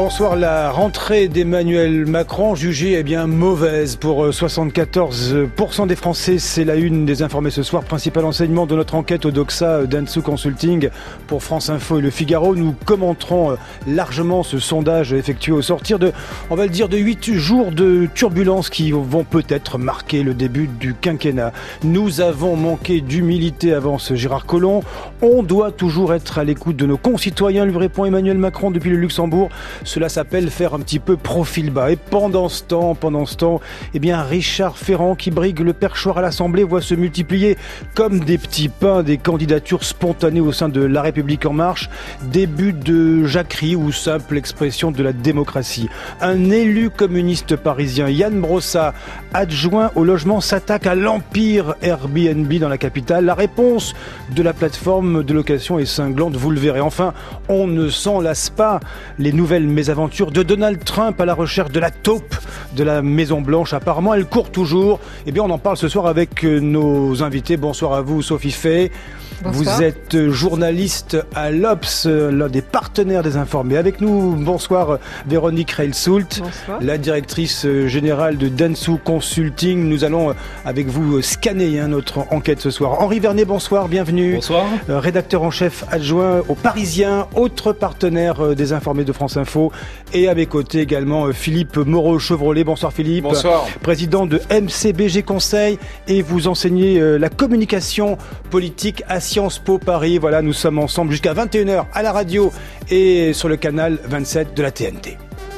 Bonsoir. La rentrée d'Emmanuel Macron jugée mauvaise pour 74% des Français. C'est la une des informés ce soir. Principal enseignement de notre enquête au Doxa Dentsu Consulting pour France Info et Le Figaro. Nous commenterons largement ce sondage effectué au sortir de 8 jours de turbulences qui vont peut-être marquer le début du quinquennat. Nous avons manqué d'humilité, avance Gérard Collomb. On doit toujours être à l'écoute de nos concitoyens, lui répond Emmanuel Macron depuis le Luxembourg. Cela s'appelle faire un petit peu profil bas. Et pendant ce temps, Richard Ferrand, qui brigue le perchoir à l'Assemblée, voit se multiplier comme des petits pains des candidatures spontanées au sein de La République En Marche. Début de jacquerie ou simple expression de la démocratie. Un élu communiste parisien, Yann Brossat, adjoint au logement, s'attaque à l'empire Airbnb dans la capitale. La réponse de la plateforme de location est cinglante, vous le verrez. Enfin, on ne s'en lasse pas. Les nouvelles mésaventures de Donald Trump à la recherche de la taupe de la Maison-Blanche. Apparemment, elle court toujours. On en parle ce soir avec nos invités. Bonsoir à vous, Sophie Fay. Bonsoir. Vous êtes journaliste à l'Obs, l'un des partenaires des Informés. Avec nous, bonsoir, Véronique Reilsoult, la directrice générale de Dentsu Consulting. Nous allons, avec vous, scanner notre enquête ce soir. Henri Vernet, bonsoir, bienvenue. Bonsoir. Rédacteur en chef adjoint au Parisien, autre partenaire des Informés de France Info. Et à mes côtés également, Philippe Moreau-Chevrolet. Bonsoir Philippe. Bonsoir. Président de MCBG Conseil, et vous enseignez la communication politique à Sciences Po Paris. Voilà, nous sommes ensemble jusqu'à 21h à la radio et sur le canal 27 de la TNT.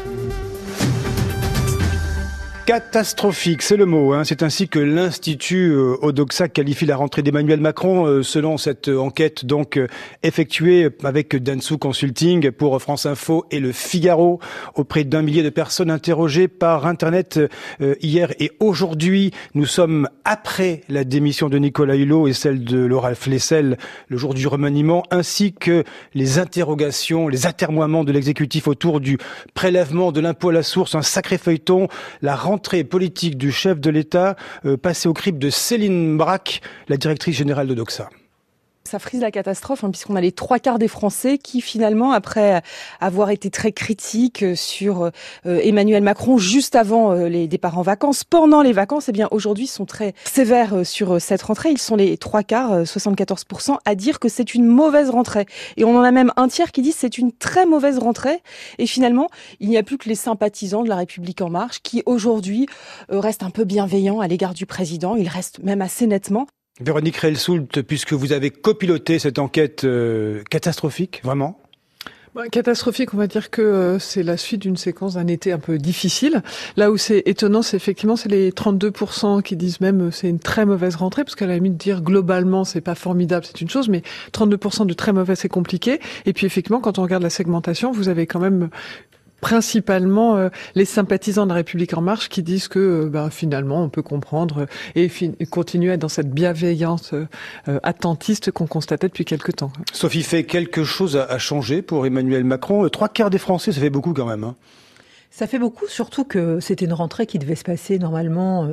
Catastrophique, c'est le mot. C'est ainsi que l'Institut Odoxa qualifie la rentrée d'Emmanuel Macron, selon cette enquête effectuée avec Dentsu Consulting pour France Info et Le Figaro, auprès d'1 millier de personnes interrogées par Internet hier et aujourd'hui. Nous sommes après la démission de Nicolas Hulot et celle de Laura Flessel le jour du remaniement, ainsi que les interrogations, les atermoiements de l'exécutif autour du prélèvement de l'impôt à la source, un sacré feuilleton. La rentrée politique du chef de l'État, passée au crible de Céline Braque, la directrice générale de Doxa. Ça frise la catastrophe, puisqu'on a les 3/4 des Français qui, finalement, après avoir été très critiques sur Emmanuel Macron juste avant les départs en vacances, pendant les vacances, aujourd'hui sont très sévères sur cette rentrée. Ils sont les 3/4, 74%, à dire que c'est une mauvaise rentrée. Et on en a même un tiers qui disent que c'est une très mauvaise rentrée. Et finalement, il n'y a plus que les sympathisants de La République En Marche qui, aujourd'hui, restent un peu bienveillants à l'égard du président. Ils restent même assez nettement. Véronique Reilsoult, puisque vous avez copiloté cette enquête catastrophique, vraiment ? Catastrophique, on va dire que c'est la suite d'une séquence d'un été un peu difficile. Là où c'est étonnant, c'est effectivement c'est les 32% qui disent même c'est une très mauvaise rentrée, parce qu'à la limite dire globalement c'est pas formidable, c'est une chose, mais 32% de très mauvais c'est compliqué. Et puis effectivement, quand on regarde la segmentation, vous avez quand même principalement les sympathisants de La République En Marche qui disent que finalement on peut comprendre et continuer à être dans cette bienveillance attentiste qu'on constatait depuis quelque temps. Sophie Fay, quelque chose a changé pour Emmanuel Macron. 3/4 des Français, ça fait beaucoup quand même. Ça fait beaucoup, surtout que c'était une rentrée qui devait se passer normalement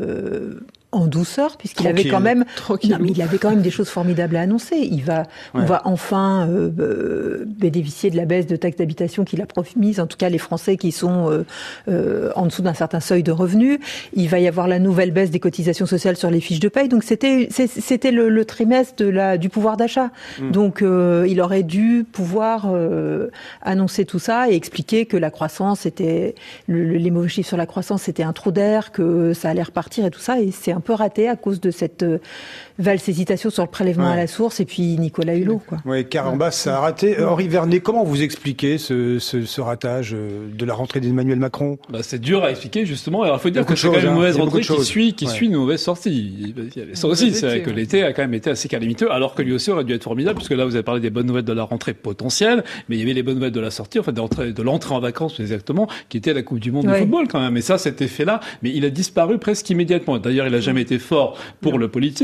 en douceur, puisqu'il avait quand même, il avait quand même des choses formidables à annoncer. On va enfin bénéficier de la baisse de taxe d'habitation qu'il a promise, en tout cas les Français qui sont en dessous d'un certain seuil de revenus. Il va y avoir la nouvelle baisse des cotisations sociales sur les fiches de paye. Donc c'était le trimestre du pouvoir d'achat. Donc il aurait dû pouvoir annoncer tout ça et expliquer que la croissance était les mauvais chiffres sur la croissance, c'était un trou d'air, que ça allait repartir et tout ça. Et c'est un peu raté à cause de cette valse hésitation sur le prélèvement à la source et puis Nicolas Hulot. Oui, Carambas, ça a raté. Henri Vernet, comment vous expliquez ce ratage de la rentrée d'Emmanuel Macron ? C'est dur à expliquer, justement. Alors, il faut dire que c'est quand même une mauvaise rentrée qui suit une mauvaise sortie. Ça aussi, c'est vrai que l'été a quand même été assez calamiteux, alors que lui aussi aurait dû être formidable, puisque là, vous avez parlé des bonnes nouvelles de la rentrée potentielle, mais il y avait les bonnes nouvelles de la sortie, en fait, de l'entrée en vacances, exactement, qui était la Coupe du Monde de football, quand même. Et ça, cet effet-là, mais il a disparu presque immédiatement. D'ailleurs, il a jamais été fort pour le politique, mais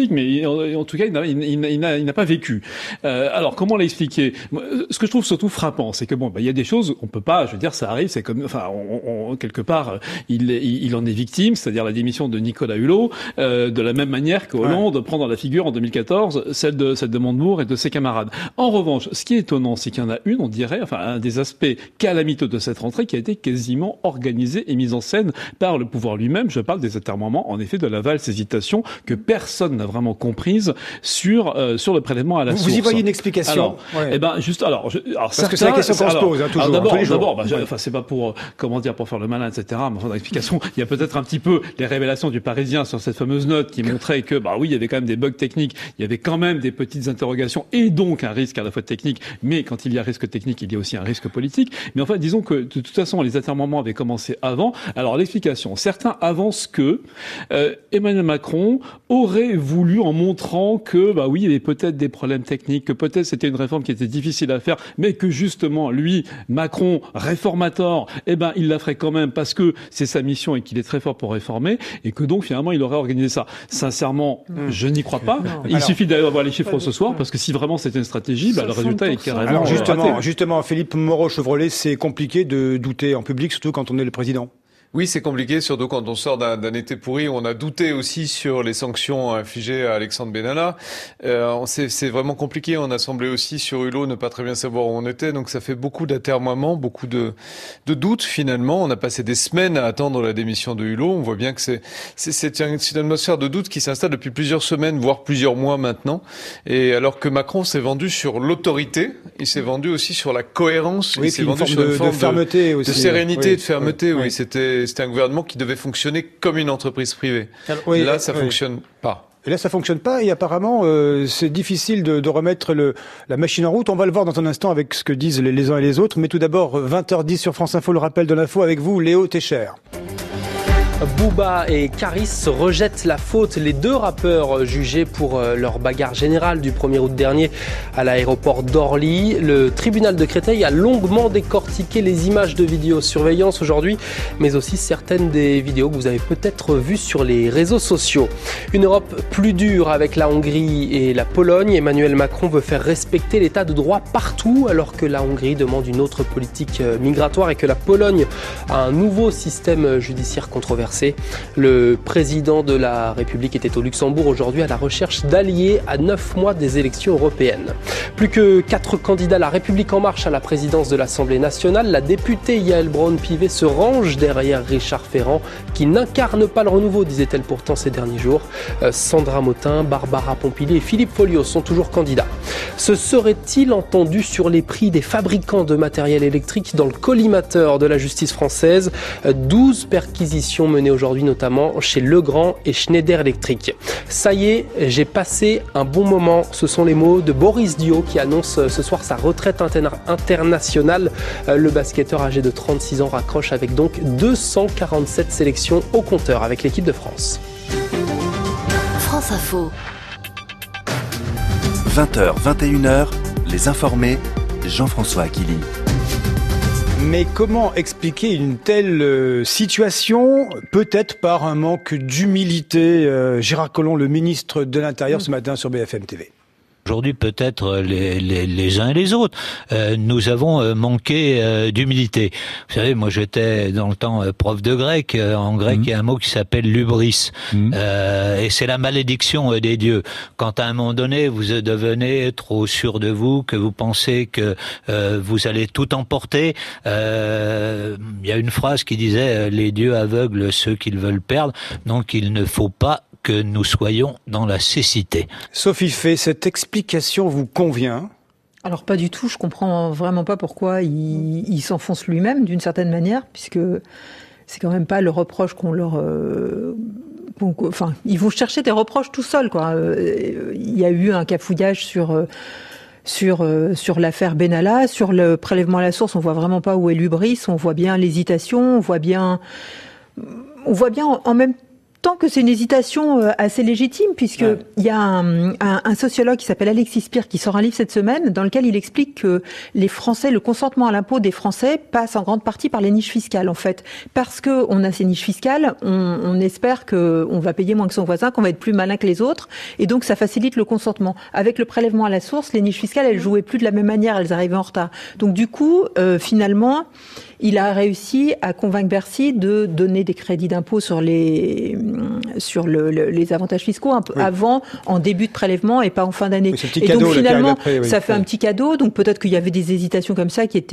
en tout cas, il n'a pas vécu. Alors, comment l'expliquer? Ce que je trouve surtout frappant, c'est que il y a des choses, on peut pas, je veux dire, ça arrive, c'est comme, quelque part, il en est victime, c'est-à-dire la démission de Nicolas Hulot, de la même manière que Hollande prend dans la figure en 2014 celle de Montebourg et de ses camarades. En revanche, ce qui est étonnant, c'est qu'il y en a une, on dirait, un des aspects calamiteux de cette rentrée qui a été quasiment organisée et mise en scène par le pouvoir lui-même. Je parle des atermoiements, en effet, de la valse hésitation que personne n'a vraiment comprise sur le prélèvement à la source. Vous y voyez une explication? Alors, parce que c'est la question qu'on se pose, toujours. D'abord, c'est pas pour, pour faire le malin, etc. Mais enfin, l'explication, il y a peut-être un petit peu les révélations du Parisien sur cette fameuse note qui montrait que, il y avait quand même des bugs techniques, il y avait quand même des petites interrogations et donc un risque à la fois technique, mais quand il y a risque technique, il y a aussi un risque politique. Mais enfin, disons que, de toute façon, les atermoiements avaient commencé avant. Alors, l'explication. Certains avancent que, Emmanuel Macron aurait voulu, en montrant que, il y avait peut-être des problèmes techniques, que peut-être c'était une réforme qui était difficile à faire, mais que justement, lui, Macron, réformateur, il la ferait quand même parce que c'est sa mission et qu'il est très fort pour réformer, et que donc, finalement, il aurait organisé ça. Sincèrement, je n'y crois pas. Il suffit d'avoir les chiffres ce soir, parce que si vraiment c'était une stratégie, le résultat est carrément Alors justement, Philippe Moreau-Chevrolet, c'est compliqué de douter en public, surtout quand on est le président. Oui, c'est compliqué, surtout quand on sort d'un été pourri où on a douté aussi sur les sanctions infligées à Alexandre Benalla. C'est vraiment compliqué. On a semblé aussi sur Hulot ne pas très bien savoir où on était, donc ça fait beaucoup d'atermoiements, beaucoup de doutes finalement. On a passé des semaines à attendre la démission de Hulot. On voit bien que c'est une atmosphère de doute qui s'installe depuis plusieurs semaines, voire plusieurs mois maintenant. Et alors que Macron s'est vendu sur l'autorité, il s'est vendu aussi sur la cohérence, il s'est vendu sur une forme de fermeté aussi, de sérénité et de fermeté. Oui, c'était un gouvernement qui devait fonctionner comme une entreprise privée. Là, ça fonctionne pas. Et là, ça fonctionne pas et apparemment, c'est difficile de remettre la machine en route. On va le voir dans un instant avec ce que disent les uns et les autres. Mais tout d'abord, 20h10 sur France Info, le rappel de l'info avec vous, Léo Técher. Booba et Karis rejettent la faute. Les deux rappeurs jugés pour leur bagarre générale du 1er août dernier à l'aéroport d'Orly. Le tribunal de Créteil a longuement décortiqué les images de vidéosurveillance aujourd'hui, mais aussi certaines des vidéos que vous avez peut-être vues sur les réseaux sociaux. Une Europe plus dure avec la Hongrie et la Pologne. Emmanuel Macron veut faire respecter l'état de droit partout, alors que la Hongrie demande une autre politique migratoire et que la Pologne a un nouveau système judiciaire controversé. Le président de la République était au Luxembourg aujourd'hui à la recherche d'alliés à 9 mois des élections européennes. Plus que 4 candidats La République En Marche à la présidence de l'Assemblée nationale. La députée Yaël Braun-Pivet se range derrière Richard Ferrand, qui n'incarne pas le renouveau, disait-elle pourtant ces derniers jours. Sandra Motin, Barbara Pompili et Philippe Folliot sont toujours candidats. Se serait-il entendu sur les prix des fabricants de matériel électrique dans le collimateur de la justice française? 12 perquisitions menées aujourd'hui notamment chez Legrand et Schneider Electric. Ça y est, j'ai passé un bon moment. Ce sont les mots de Boris Dio qui annonce ce soir sa retraite internationale. Le basketteur âgé de 36 ans raccroche avec donc 247 sélections au compteur avec l'équipe de France. France Info. 20h, 21h, les informés, Jean-François Aquili. Mais comment expliquer une telle situation? Peut-être par un manque d'humilité. Gérard Collomb, le ministre de l'Intérieur, ce matin sur BFM TV. Aujourd'hui, peut-être les uns et les autres, nous avons manqué d'humilité. Vous savez, moi j'étais dans le temps prof de grec. En grec, il y a un mot qui s'appelle lubris. Et c'est la malédiction des dieux. Quand à un moment donné, vous devenez trop sûr de vous, que vous pensez que vous allez tout emporter, il y a une phrase qui disait « Les dieux aveuglent ceux qu'ils veulent perdre ». Donc il ne faut pas que nous soyons dans la cécité. Sophie Fay, cette explication vous convient ? Alors pas du tout, je comprends vraiment pas pourquoi il s'enfonce lui-même d'une certaine manière, puisque c'est quand même pas le reproche qu'on leur... Enfin, ils vont chercher des reproches tout seuls, quoi. Il y a eu un cafouillage sur l'affaire Benalla, sur le prélèvement à la source, on voit vraiment pas où est l'hubris, on voit bien l'hésitation, on voit bien en même tant que c'est une hésitation assez légitime, puisque il y a un sociologue qui s'appelle Alexis Spire qui sort un livre cette semaine dans lequel il explique que les Français, le consentement à l'impôt des Français passe en grande partie par les niches fiscales, en fait. Parce que on a ces niches fiscales, on espère que on va payer moins que son voisin, qu'on va être plus malin que les autres, et donc ça facilite le consentement. Avec le prélèvement à la source, les niches fiscales, elles jouaient plus de la même manière, elles arrivaient en retard. Donc du coup, finalement, il a réussi à convaincre Bercy de donner des crédits d'impôt sur les avantages fiscaux un peu avant, en début de prélèvement et pas en fin d'année. Et donc finalement, ça fait un petit cadeau. Donc peut-être qu'il y avait des hésitations comme ça qui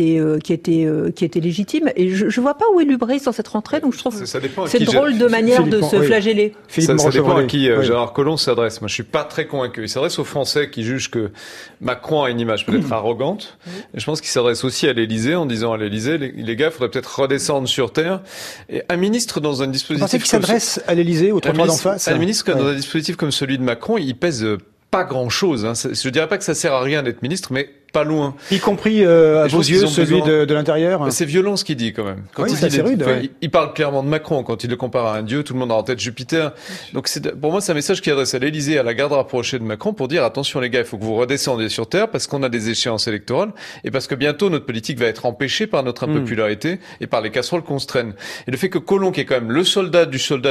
étaient légitimes. Et je vois pas où est l'hubris dans cette rentrée. Donc je trouve que c'est drôle de manière de se flageller. Ça dépend à qui Gérard Collomb s'adresse. Moi, je suis pas très convaincu. Il s'adresse aux Français qui jugent que Macron a une image peut-être arrogante. Et je pense qu'il s'adresse aussi à l'Élysée en disant à l'Élysée, les gars, il faudrait peut-être redescendre sur terre. Et un ministre dans un dispositif... Vous pensez qu'il s'adresse à l'Élysée, au trottoir d'en face? Un ministre dans un dispositif comme celui de Macron, il pèse pas grand-chose. Je dirais pas que ça sert à rien d'être ministre, mais pas loin. Y compris à vos yeux, celui de l'intérieur. C'est violent ce qu'il dit quand même. Quand il parle clairement de Macron. Quand il le compare à un dieu, tout le monde a en tête Jupiter. Donc pour moi, c'est un message qui adresse à l'Élysée, à la garde rapprochée de Macron, pour dire attention les gars, il faut que vous redescendiez sur terre parce qu'on a des échéances électorales et parce que bientôt notre politique va être empêchée par notre impopularité et par les casseroles qu'on se traîne. Et le fait que Collomb, qui est quand même le soldat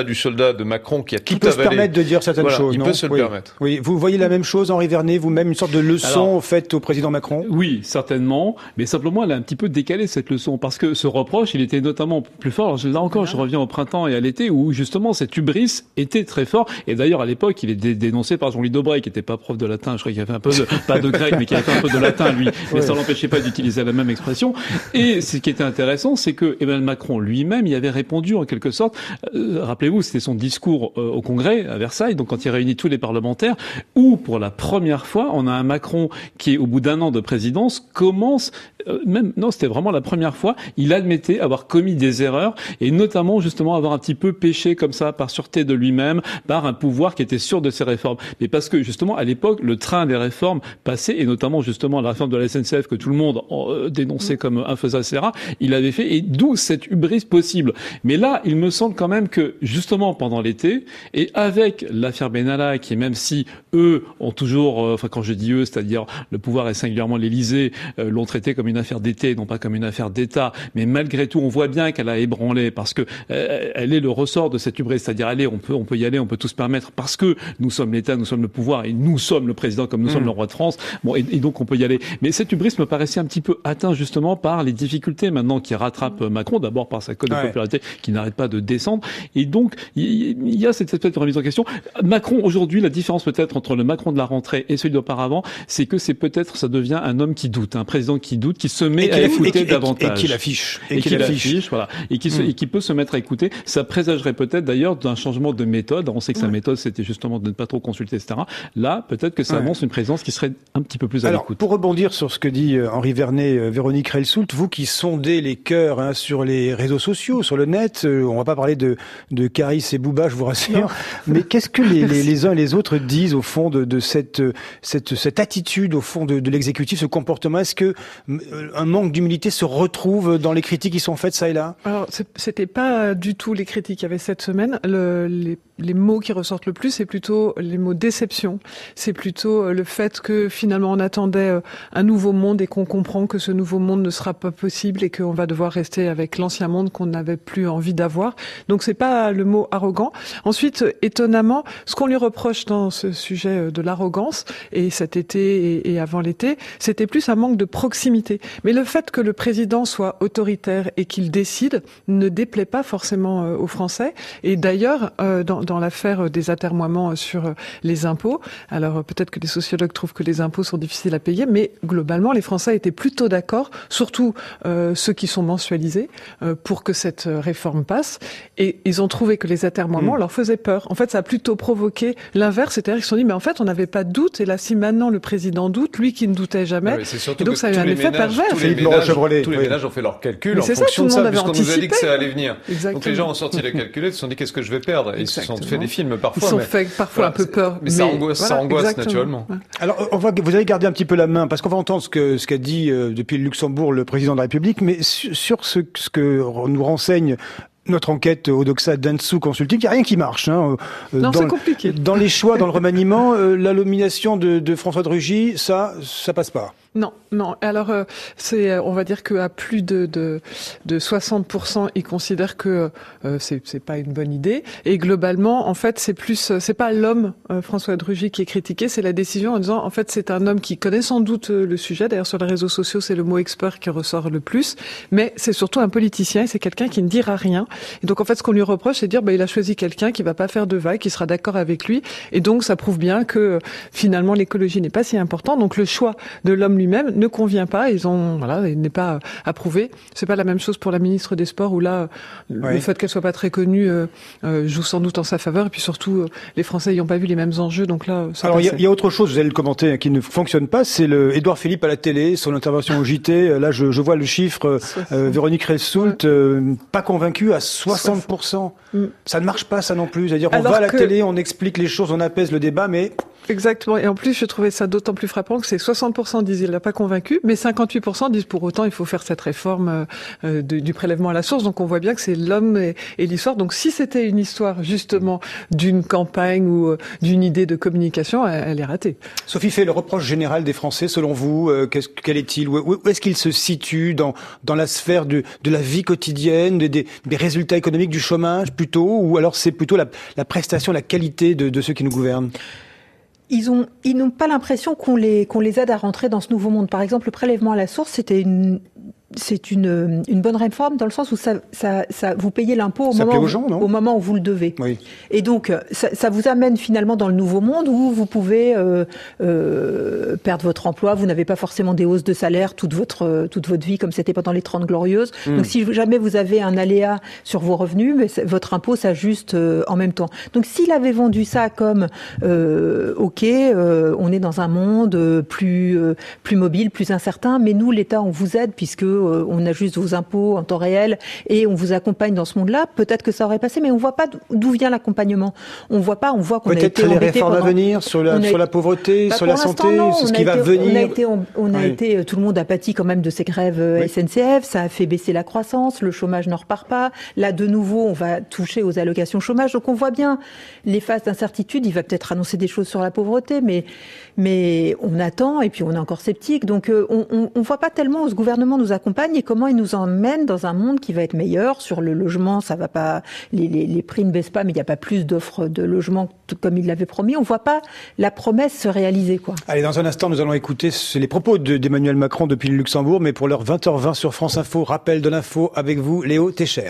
de Macron, qui a tout avalé, peut se permettre de dire certaines choses. Il peut se le permettre. Oui, vous voyez la même chose, Henri Vernet, vous-même, une sorte de leçon faite au président Macron? Oui, certainement, mais simplement elle a un petit peu décalé cette leçon parce que ce reproche, il était notamment plus fort. Alors, là encore, je reviens au printemps et à l'été où justement cette hubris était très fort. Et d'ailleurs à l'époque, il est dénoncé par Jean-Louis Debré qui était pas prof de latin, je crois qu'il avait un peu pas de grec, mais qui avait fait un peu de latin lui. Mais ça l'empêchait pas d'utiliser la même expression. Et ce qui était intéressant, c'est que Emmanuel Macron lui-même y avait répondu en quelque sorte. Rappelez-vous, c'était son discours au Congrès à Versailles, donc quand il réunit tous les parlementaires, où pour la première fois, on a un Macron qui, au bout d'un an de présidence, commence, c'était vraiment la première fois, il admettait avoir commis des erreurs et notamment justement avoir un petit peu péché comme ça par sûreté de lui-même, par un pouvoir qui était sûr de ses réformes. Mais parce que justement à l'époque, le train des réformes passait et notamment justement la réforme de la SNCF que tout le monde dénonçait comme infaisable, etc. Il avait fait et d'où cette hubris possible. Mais là, il me semble quand même que justement pendant l'été et avec l'affaire Benalla qui même si eux ont toujours, quand je dis eux, c'est-à-dire le pouvoir et singulièrement l'Élysée, l'ont traité comme une affaire d'été, non pas comme une affaire d'État. Mais malgré tout, on voit bien qu'elle a ébranlé parce que elle est le ressort de cette hubris, c'est-à-dire allez, on peut y aller, on peut tout se permettre parce que nous sommes l'État, nous sommes le pouvoir et nous sommes le président comme nous sommes le roi de France. Bon, et donc on peut y aller. Mais cette hubris me paraissait un petit peu atteint justement par les difficultés maintenant qui rattrapent Macron, d'abord par sa cote de popularité qui n'arrête pas de descendre. Et donc il y a cette espèce de remise en question. Macron aujourd'hui, la différence peut-être entre le Macron de la rentrée et celui d'auparavant, c'est que c'est peut-être ça devient un homme qui doute, un président qui doute, qui se met à écouter davantage. Et qui l'affiche. Voilà. Et qui peut se mettre à écouter. Ça présagerait peut-être d'ailleurs d'un changement de méthode. On sait que sa méthode, c'était justement de ne pas trop consulter, etc. Là, peut-être que ça annonce une présidence qui serait un petit peu plus à l'écoute. Pour rebondir sur ce que dit Henri Vernet, Véronique Reilsoult, vous qui sondez les cœurs sur les réseaux sociaux, sur le net, on va pas parler de Caris et Bouba, je vous rassure, mais qu'est-ce que les uns et les autres disent au fond de cette attitude, au fond de l'exécutif, ce comportement? Est-ce que un manque d'humilité se retrouve dans les critiques qui sont faites ça et là? Alors, c'était pas du tout les critiques qu'il y avait cette semaine. Les mots qui ressortent le plus, c'est plutôt les mots déception. C'est plutôt le fait que finalement on attendait un nouveau monde et qu'on comprend que ce nouveau monde ne sera pas possible et qu'on va devoir rester avec l'ancien monde qu'on n'avait plus envie d'avoir. Donc c'est pas le mot arrogant. Ensuite, étonnamment, ce qu'on lui reproche dans ce sujet de l'arrogance, et cet été et avant l'été, c'était plus un manque de proximité. Mais le fait que le président soit autoritaire et qu'il décide ne déplaît pas forcément aux Français. Et d'ailleurs, dans l'affaire des atermoiements sur les impôts, alors peut-être que les sociologues trouvent que les impôts sont difficiles à payer, mais globalement, les Français étaient plutôt d'accord, surtout ceux qui sont mensualisés, pour que cette réforme passe. Et ils ont trouvé que les atermoiements leur faisaient peur. En fait, ça a plutôt provoqué l'inverse, c'est-à-dire qu'ils se sont dit, mais en fait, on n'avait pas de doute, et là, si maintenant le président doute, lui qui ne doutait jamais, et donc ça a eu un effet pervers. Tous les ménages ont fait leurs calculs en fonction de ça, puisqu'on nous a dit que ça allait venir. Exactement. Donc les gens ont sorti les calculs et se sont dit, qu'est-ce que je vais perdre? Et ils se sont fait des films parfois. Ils se sont fait parfois un peu peur. Mais ça angoisse naturellement. Alors, vous avez gardé un petit peu la main, parce qu'on va entendre ce qu'a dit depuis le Luxembourg le président de la République, mais sur ce que nous renseigne Notre enquête au Doxa Dentsu Consulting, il n'y a rien qui marche. Non, c'est compliqué. Dans les choix, dans le remaniement, la nomination de François de Rugy, ça passe pas. Non. Alors, on va dire qu'à plus de 60%, ils considèrent que c'est pas une bonne idée. Et globalement, en fait, c'est pas l'homme François de Rugy qui est critiqué, c'est la décision en disant, en fait, c'est un homme qui connaît sans doute le sujet. D'ailleurs, sur les réseaux sociaux, c'est le mot expert qui ressort le plus. Mais c'est surtout un politicien et c'est quelqu'un qui ne dira rien. Et donc, en fait, ce qu'on lui reproche, c'est de dire, il a choisi quelqu'un qui va pas faire de vagues, qui sera d'accord avec lui. Et donc, ça prouve bien que finalement, l'écologie n'est pas si important. Donc, le choix de l'homme lui-même ne convient pas. Il n'est pas approuvé. C'est pas la même chose pour la ministre des Sports où là, le fait qu'elle soit pas très connue joue sans doute en sa faveur. Et puis surtout, les Français n'ayant pas vu les mêmes enjeux. Donc là, alors il y a autre chose, vous allez le commenter, qui ne fonctionne pas. C'est le Édouard Philippe à la télé, son intervention au JT. Là, je vois le chiffre. Véronique Ressoult, pas convaincue à 60%. Ça ne marche pas, ça non plus. C'est-à-dire, on va à la télé, on explique les choses, on apaise le débat, mais... Exactement. Et en plus, je trouvais ça d'autant plus frappant que c'est 60% disent il l'a pas convaincu, mais 58% disent pour autant il faut faire cette réforme du prélèvement à la source. Donc on voit bien que c'est l'homme et l'histoire. Donc si c'était une histoire justement d'une campagne ou d'une idée de communication, elle est ratée. Sophie Fay, le reproche général des Français, selon vous, quel est-il? Où est-ce qu'il se situe dans la sphère de la vie quotidienne, des résultats économiques, du chômage plutôt, ou alors c'est plutôt la prestation, la qualité de ceux qui nous gouvernent? Ils n'ont pas l'impression qu'on les aide à rentrer dans ce nouveau monde. Par exemple, le prélèvement à la source, c'est une bonne réforme dans le sens où ça vous payez l'impôt au moment où vous le devez. Oui. Et donc ça vous amène finalement dans le nouveau monde où vous pouvez perdre votre emploi, vous n'avez pas forcément des hausses de salaire toute votre vie comme c'était pendant les 30 glorieuses. Donc si jamais vous avez un aléa sur vos revenus, mais votre impôt s'ajuste en même temps. Donc s'il avait vendu ça comme on est dans un monde plus mobile, plus incertain, mais nous l'État on vous aide puisque on ajuste vos impôts en temps réel et on vous accompagne dans ce monde-là, peut-être que ça aurait passé, mais on voit pas d'où vient l'accompagnement. On voit qu'on peut-être a été les réformes à venir sur la pauvreté, sur la santé, sur ce qui va venir. Tout le monde a pâti quand même de ces grèves SNCF, ça a fait baisser la croissance, le chômage ne repart pas. Là, de nouveau, on va toucher aux allocations chômage. Donc on voit bien les phases d'incertitude. Il va peut-être annoncer des choses sur la pauvreté, mais on attend et puis on est encore sceptique. Donc on voit pas tellement où ce gouvernement nous accompagne et comment il nous emmène dans un monde qui va être meilleur. Sur le logement, ça va pas, les prix ne baissent pas, mais il n'y a pas plus d'offres de logement comme il l'avait promis. On voit pas la promesse se réaliser, quoi. Allez, dans un instant, nous allons écouter les propos d'Emmanuel Macron depuis le Luxembourg, mais pour l'heure 20h20 sur France Info, rappel de l'info avec vous, Léo Técher.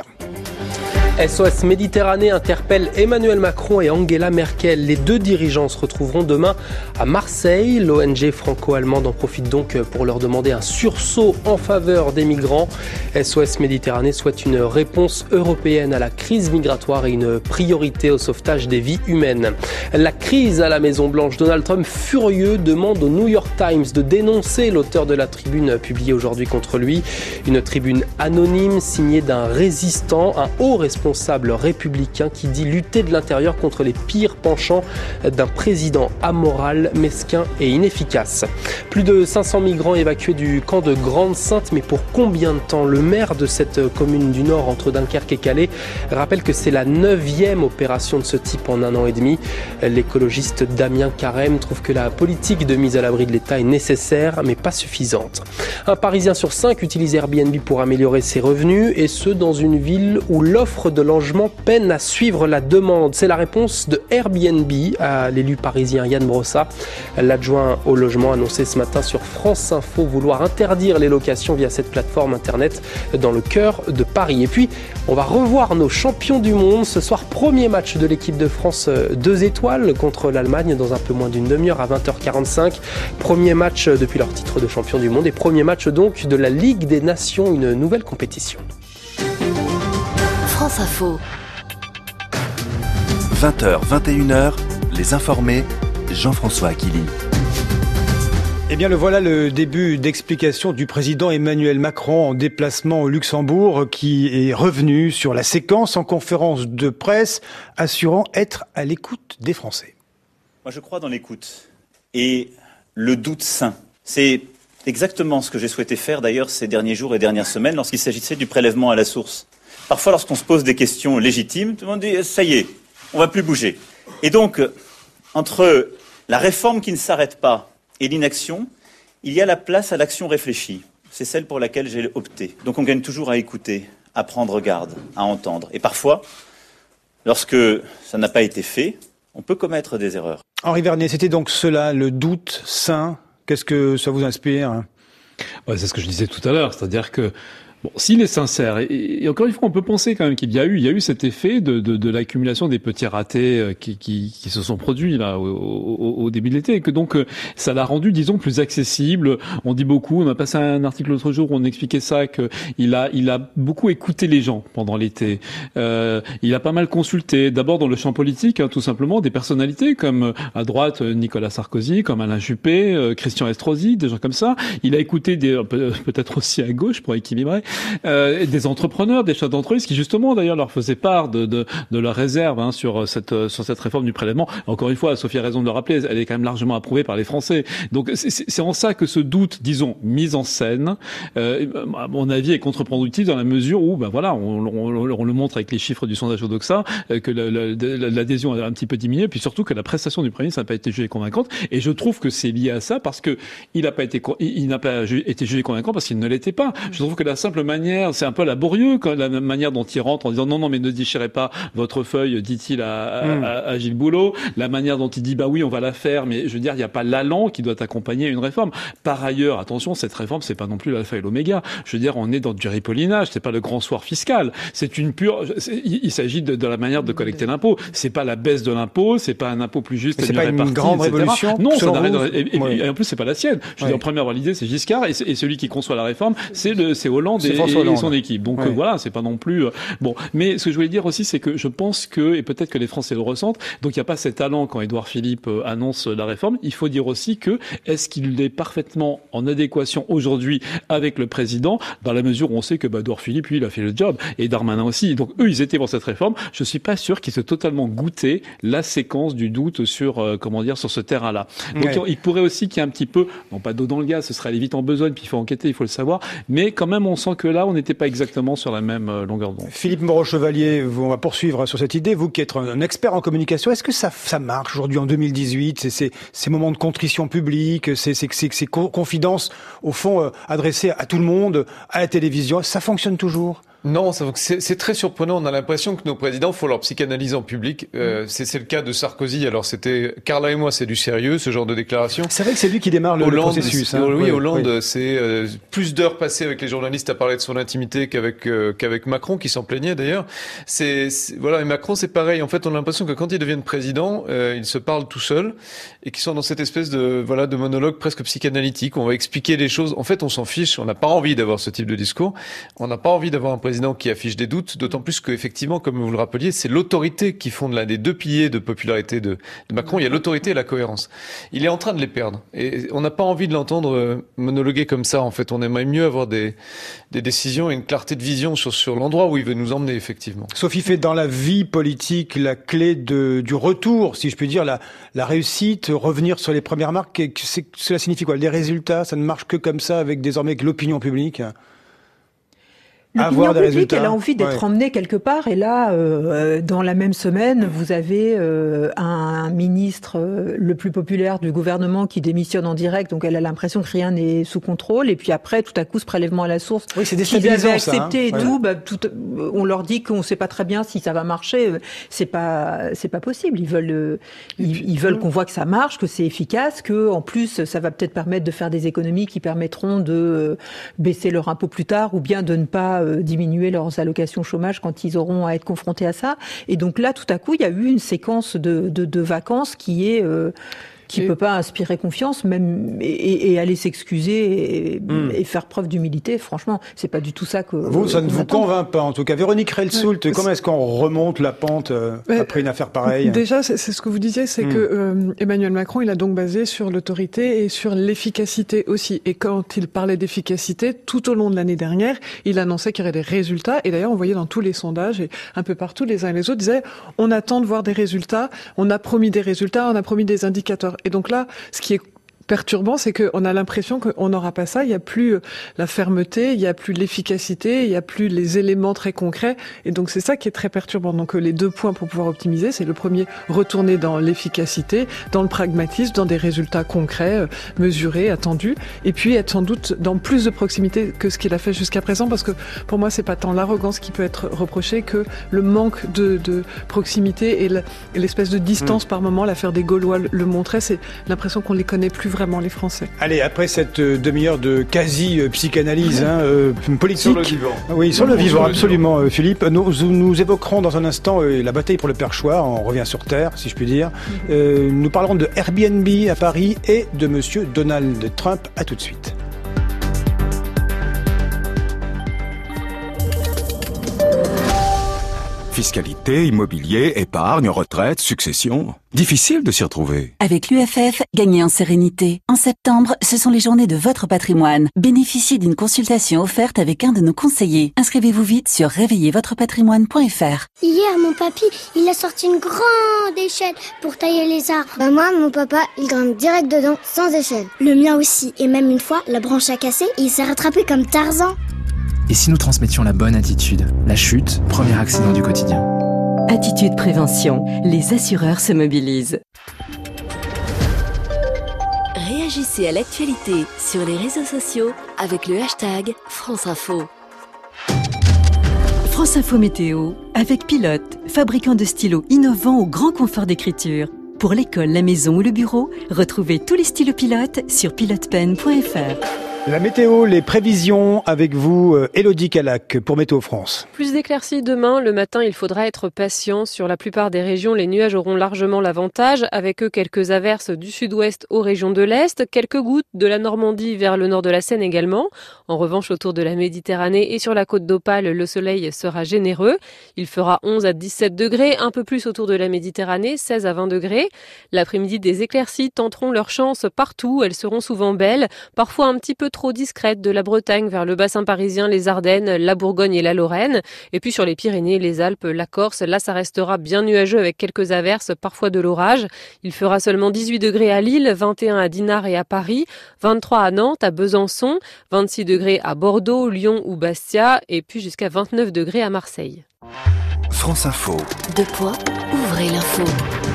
SOS Méditerranée interpelle Emmanuel Macron et Angela Merkel. Les deux dirigeants se retrouveront demain à Marseille. L'ONG franco-allemande en profite donc pour leur demander un sursaut en faveur des migrants. SOS Méditerranée souhaite une réponse européenne à la crise migratoire et une priorité au sauvetage des vies humaines. La crise à la Maison-Blanche. Donald Trump, furieux, demande au New York Times de dénoncer l'auteur de la tribune publiée aujourd'hui contre lui. Une tribune anonyme signée d'un résistant, un haut responsable républicain qui dit lutter de l'intérieur contre les pires penchants d'un président amoral, mesquin et inefficace. Plus de 500 migrants évacués du camp de Grande-Synthe, mais pour combien de temps? Le maire de cette commune du Nord, entre Dunkerque et Calais, rappelle que c'est la 9e opération de ce type en 1 an et demi. L'écologiste Damien Carême trouve que la politique de mise à l'abri de l'État est nécessaire, mais pas suffisante. Un Parisien sur 5 utilise Airbnb pour améliorer ses revenus, et ce dans une ville où l'offre de logement peine à suivre la demande. C'est la réponse de Airbnb à l'élu parisien Yann Brossat. L'adjoint au logement a annoncé ce matin sur France Info vouloir interdire les locations via cette plateforme internet dans le cœur de Paris. Et puis, on va revoir nos champions du monde. Ce soir, premier match de l'équipe de France 2 étoiles contre l'Allemagne dans un peu moins d'une demi-heure à 20h45. Premier match depuis leur titre de champion du monde et premier match donc de la Ligue des Nations, une nouvelle compétition. France Info. 20h, 21h, les informés, Jean-François Aquili. Eh bien, voilà le début d'explication du président Emmanuel Macron en déplacement au Luxembourg, qui est revenu sur la séquence en conférence de presse, assurant être à l'écoute des Français. Moi, je crois dans l'écoute et le doute sain. C'est exactement ce que j'ai souhaité faire d'ailleurs ces derniers jours et dernières semaines lorsqu'il s'agissait du prélèvement à la source. parfois lorsqu'on se pose des questions légitimes, tout le monde dit « ça y est, on va plus bouger ». Et donc, entre la réforme qui ne s'arrête pas et l'inaction, il y a la place à l'action réfléchie. C'est celle pour laquelle j'ai opté. Donc on gagne toujours à écouter, à prendre garde, à entendre. Et parfois, lorsque ça n'a pas été fait, on peut commettre des erreurs. Henri Vernier, c'était donc cela, le doute sain. Qu'est-ce que ça vous inspire ? Ouais, c'est ce que je disais tout à l'heure, c'est-à-dire que bon, s'il est sincère, et encore une fois, on peut penser quand même qu'il y a eu cet effet de l'accumulation des petits ratés qui se sont produits là au début de l'été, et que donc ça l'a rendu, disons, plus accessible. On dit beaucoup, on a passé un article l'autre jour où on expliquait ça, que il a beaucoup écouté les gens pendant l'été. Il a pas mal consulté, d'abord dans le champ politique, tout simplement, des personnalités comme à droite Nicolas Sarkozy, comme Alain Juppé, Christian Estrosi, des gens comme ça. Il a écouté peut-être aussi à gauche pour équilibrer. Des entrepreneurs, des chefs d'entreprise qui justement d'ailleurs leur faisaient part de leur réserve sur cette réforme du prélèvement. Encore une fois, Sophie a raison de le rappeler, elle est quand même largement approuvée par les Français. Donc c'est en ça que ce doute, disons, mis en scène, à mon avis, est contre-productif dans la mesure où, on le montre avec les chiffres du sondage Odoxa, que l'adhésion a un petit peu diminué, puis surtout que la prestation du Premier ministre n'a pas été jugée convaincante. Et je trouve que c'est lié à ça parce que il n'a pas été jugé convaincant parce qu'il ne l'était pas. Je trouve que la simple manière, c'est un peu laborieux, quand la manière dont il rentre en disant non, mais ne déchirez pas votre feuille, dit-il à Gilles Boulot. La manière dont il dit bah oui, on va la faire, mais je veux dire, il n'y a pas l'allant qui doit accompagner une réforme. Par ailleurs, attention, cette réforme, c'est pas non plus l'alpha et l'oméga. Je veux dire, on est dans du ripollinage, c'est pas le grand soir fiscal. C'est une pure, il s'agit de la manière de collecter l'impôt. C'est pas la baisse de l'impôt, c'est pas un impôt plus juste, c'est pas une grande révolution. Non, ça n'arrête, et en plus, c'est pas la sienne. Je veux dire, en premier avoir l'idée, c'est Giscard, et celui qui conçoit la réforme, c'est Hollande et son équipe. Donc voilà, c'est pas non plus bon. Mais ce que je voulais dire aussi, c'est que je pense que, et peut-être que les Français le ressentent, donc il n'y a pas cet allant quand Édouard Philippe annonce la réforme. Il faut dire aussi que est-ce qu'il est parfaitement en adéquation aujourd'hui avec le président, dans la mesure où on sait que Édouard Philippe, lui, il a fait le job, et Darmanin aussi. Donc eux, ils étaient pour cette réforme. Je suis pas sûr qu'ils aient totalement goûté la séquence du doute sur sur ce terrain-là. Donc il pourrait aussi qu'il y ait un petit peu, non pas d'eau dans le gaz, ce serait aller vite en besogne, puis il faut enquêter, il faut le savoir, mais quand même on sent que là, on n'était pas exactement sur la même longueur d'onde. Philippe Moreau-Chevalier, on va poursuivre sur cette idée. Vous qui êtes un expert en communication, est-ce que ça marche aujourd'hui en 2018 ces moments de contrition publique, ces confidences, au fond, adressées à tout le monde, à la télévision, ça fonctionne toujours ? Non, c'est très surprenant. On a l'impression que nos présidents font leur psychanalyse en public. C'est le cas de Sarkozy. Alors c'était Carla et moi, c'est du sérieux, ce genre de déclaration. C'est vrai que c'est lui qui démarre le processus. Oui, Hollande, c'est plus d'heures passées avec les journalistes à parler de son intimité qu'avec Macron, qui s'en plaignait d'ailleurs. Voilà, et Macron, c'est pareil. En fait, on a l'impression que quand ils deviennent président, ils se parlent tout seuls et qu'ils sont dans cette espèce de monologue presque psychanalytique. On va expliquer les choses. En fait, on s'en fiche. On n'a pas envie d'avoir ce type de discours. On n'a pas envie d'avoir un président qui affiche des doutes, d'autant plus qu'effectivement, comme vous le rappeliez, c'est l'autorité qui fonde l'un des deux piliers de popularité de Macron. Il y a l'autorité et la cohérence. Il est en train de les perdre. Et on n'a pas envie de l'entendre monologuer comme ça, en fait. On aimerait mieux avoir des décisions et une clarté de vision sur l'endroit où il veut nous emmener, effectivement. Sophie Fay, dans la vie politique, la clé du retour, si je puis dire, la réussite, revenir sur les premières marques, cela signifie quoi? Les résultats, ça ne marche que comme ça, avec désormais que l'opinion publique? L'opinion publique, elle a envie d'être emmenée quelque part. Et là, dans la même semaine, vous avez un ministre le plus populaire du gouvernement qui démissionne en direct. Donc, elle a l'impression que rien n'est sous contrôle. Et puis après, tout à coup, ce prélèvement à la source, oui, c'est déstabilisant, accepté on leur dit qu'on ne sait pas très bien si ça va marcher. C'est pas possible. Ils veulent qu'on voit que ça marche, que c'est efficace, que en plus, ça va peut-être permettre de faire des économies qui permettront de baisser leur impôt plus tard, ou bien de ne pas diminuer leurs allocations chômage quand ils auront à être confrontés à ça. Et donc là, tout à coup, il y a eu une séquence de vacances qui peut pas inspirer confiance, même et aller s'excuser et faire preuve d'humilité. Franchement, c'est pas du tout ça que ça ne vous convainc pas en tout cas. Véronique Reilsoult, comment est-ce qu'on remonte la pente après une affaire pareille? Déjà, c'est ce que vous disiez, c'est que Emmanuel Macron, il a donc basé sur l'autorité et sur l'efficacité aussi. Et quand il parlait d'efficacité, tout au long de l'année dernière, il annonçait qu'il y aurait des résultats. Et d'ailleurs, on voyait dans tous les sondages et un peu partout, les uns et les autres disaient on attend de voir des résultats, on a promis des résultats, on a promis des indicateurs. Et donc là, ce qui est perturbant, c'est qu'on a l'impression qu'on n'aura pas ça. Il n'y a plus la fermeté, il n'y a plus l'efficacité, il n'y a plus les éléments très concrets. Et donc, c'est ça qui est très perturbant. Donc, les 2 points pour pouvoir optimiser, c'est le premier, retourner dans l'efficacité, dans le pragmatisme, dans des résultats concrets, mesurés, attendus. Et puis, être sans doute dans plus de proximité que ce qu'il a fait jusqu'à présent, parce que pour moi, c'est pas tant l'arrogance qui peut être reprochée que le manque de proximité et l'espèce de distance par moment. L'affaire des Gaulois le montrait, c'est l'impression qu'on les connaît plus vraiment, les Français. Allez, après cette demi-heure de quasi-psychanalyse politique... Sur le vivant. Oui, sur le vivant, absolument, Philippe. Nous évoquerons dans un instant la bataille pour le perchoir. On revient sur Terre, si je puis dire. Nous parlerons de Airbnb à Paris et de Monsieur Donald Trump. À tout de suite. Fiscalité, immobilier, épargne, retraite, succession. Difficile de s'y retrouver. Avec l'UFF, gagnez en sérénité. En septembre, ce sont les journées de votre patrimoine. Bénéficiez d'une consultation offerte avec un de nos conseillers. Inscrivez-vous vite sur réveillezvotrepatrimoine.fr. Hier, mon papy, il a sorti une grande échelle pour tailler les arbres. Moi, mon papa, il grimpe direct dedans, sans échelle. Le mien aussi. Et même une fois, la branche a cassé et il s'est rattrapé comme Tarzan. Et si nous transmettions la bonne attitude? La chute, premier accident du quotidien. Attitude prévention. Les assureurs se mobilisent. Réagissez à l'actualité sur les réseaux sociaux avec le hashtag FranceInfo. France Info Météo avec Pilote, fabricant de stylos innovants au grand confort d'écriture. Pour l'école, la maison ou le bureau, retrouvez tous les stylos Pilote sur pilotepen.fr. La météo, les prévisions avec vous, Élodie Calac pour Météo France. Plus d'éclaircies demain. Le matin, il faudra être patient. Sur la plupart des régions, les nuages auront largement l'avantage. Avec eux, quelques averses du sud-ouest aux régions de l'Est. Quelques gouttes de la Normandie vers le nord de la Seine également. En revanche, autour de la Méditerranée et sur la côte d'Opale, le soleil sera généreux. Il fera 11 à 17 degrés. Un peu plus autour de la Méditerranée, 16 à 20 degrés. L'après-midi, des éclaircies tenteront leur chance partout. Elles seront souvent belles. Parfois un petit peu trop discrète de la Bretagne vers le bassin parisien, les Ardennes, la Bourgogne et la Lorraine. Et puis sur les Pyrénées, les Alpes, la Corse, là ça restera bien nuageux avec quelques averses, parfois de l'orage. Il fera seulement 18 degrés à Lille, 21 à Dinard et à Paris, 23 à Nantes, à Besançon, 26 degrés à Bordeaux, Lyon ou Bastia et puis jusqu'à 29 degrés à Marseille. France Info. Ouvrez l'info.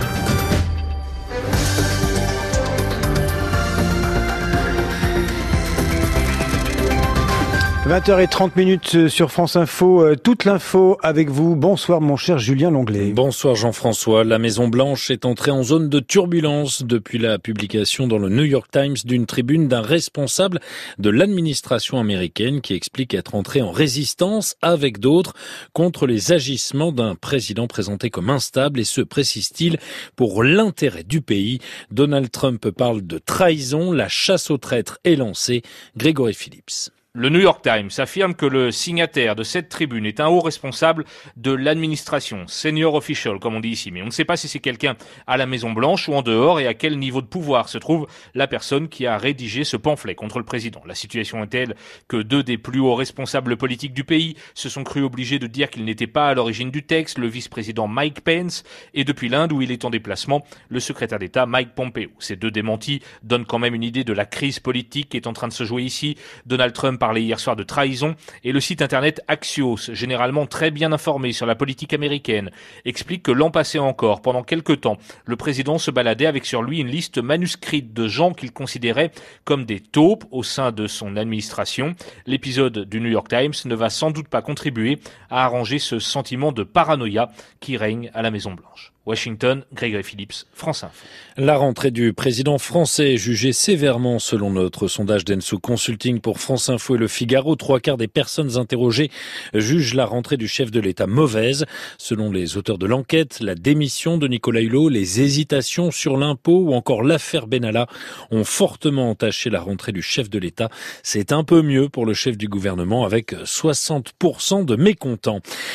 20h30 sur France Info, toute l'info avec vous. Bonsoir mon cher Julien Longley. Bonsoir Jean-François. La Maison-Blanche est entrée en zone de turbulence depuis la publication dans le New York Times d'une tribune d'un responsable de l'administration américaine qui explique être entré en résistance avec d'autres contre les agissements d'un président présenté comme instable et ce, précise-t-il, pour l'intérêt du pays. Donald Trump parle de trahison, la chasse aux traîtres est lancée. Grégory Phillips. Le New York Times affirme que le signataire de cette tribune est un haut responsable de l'administration, senior official comme on dit ici, mais on ne sait pas si c'est quelqu'un à la Maison-Blanche ou en dehors et à quel niveau de pouvoir se trouve la personne qui a rédigé ce pamphlet contre le président. La situation est telle que 2 des plus hauts responsables politiques du pays se sont crus obligés de dire qu'ils n'étaient pas à l'origine du texte, le vice-président Mike Pence et depuis l'Inde où il est en déplacement, le secrétaire d'État Mike Pompeo. Ces 2 démentis donnent quand même une idée de la crise politique qui est en train de se jouer ici. Donald Trump parlait hier soir de trahison et le site internet Axios, généralement très bien informé sur la politique américaine, explique que l'an passé encore, pendant quelques temps, le président se baladait avec sur lui une liste manuscrite de gens qu'il considérait comme des taupes au sein de son administration. L'épisode du New York Times ne va sans doute pas contribuer à arranger ce sentiment de paranoïa qui règne à la Maison-Blanche. Washington, Grégory Phillips, France Info. La rentrée du président français est jugée sévèrement selon notre sondage d'Enso Consulting pour France Info et Le Figaro. 3/4 des personnes interrogées jugent la rentrée du chef de l'État mauvaise. Selon les auteurs de l'enquête, la démission de Nicolas Hulot, les hésitations sur l'impôt ou encore l'affaire Benalla ont fortement entaché la rentrée du chef de l'État. C'est un peu mieux pour le chef du gouvernement avec 60% de mécontents.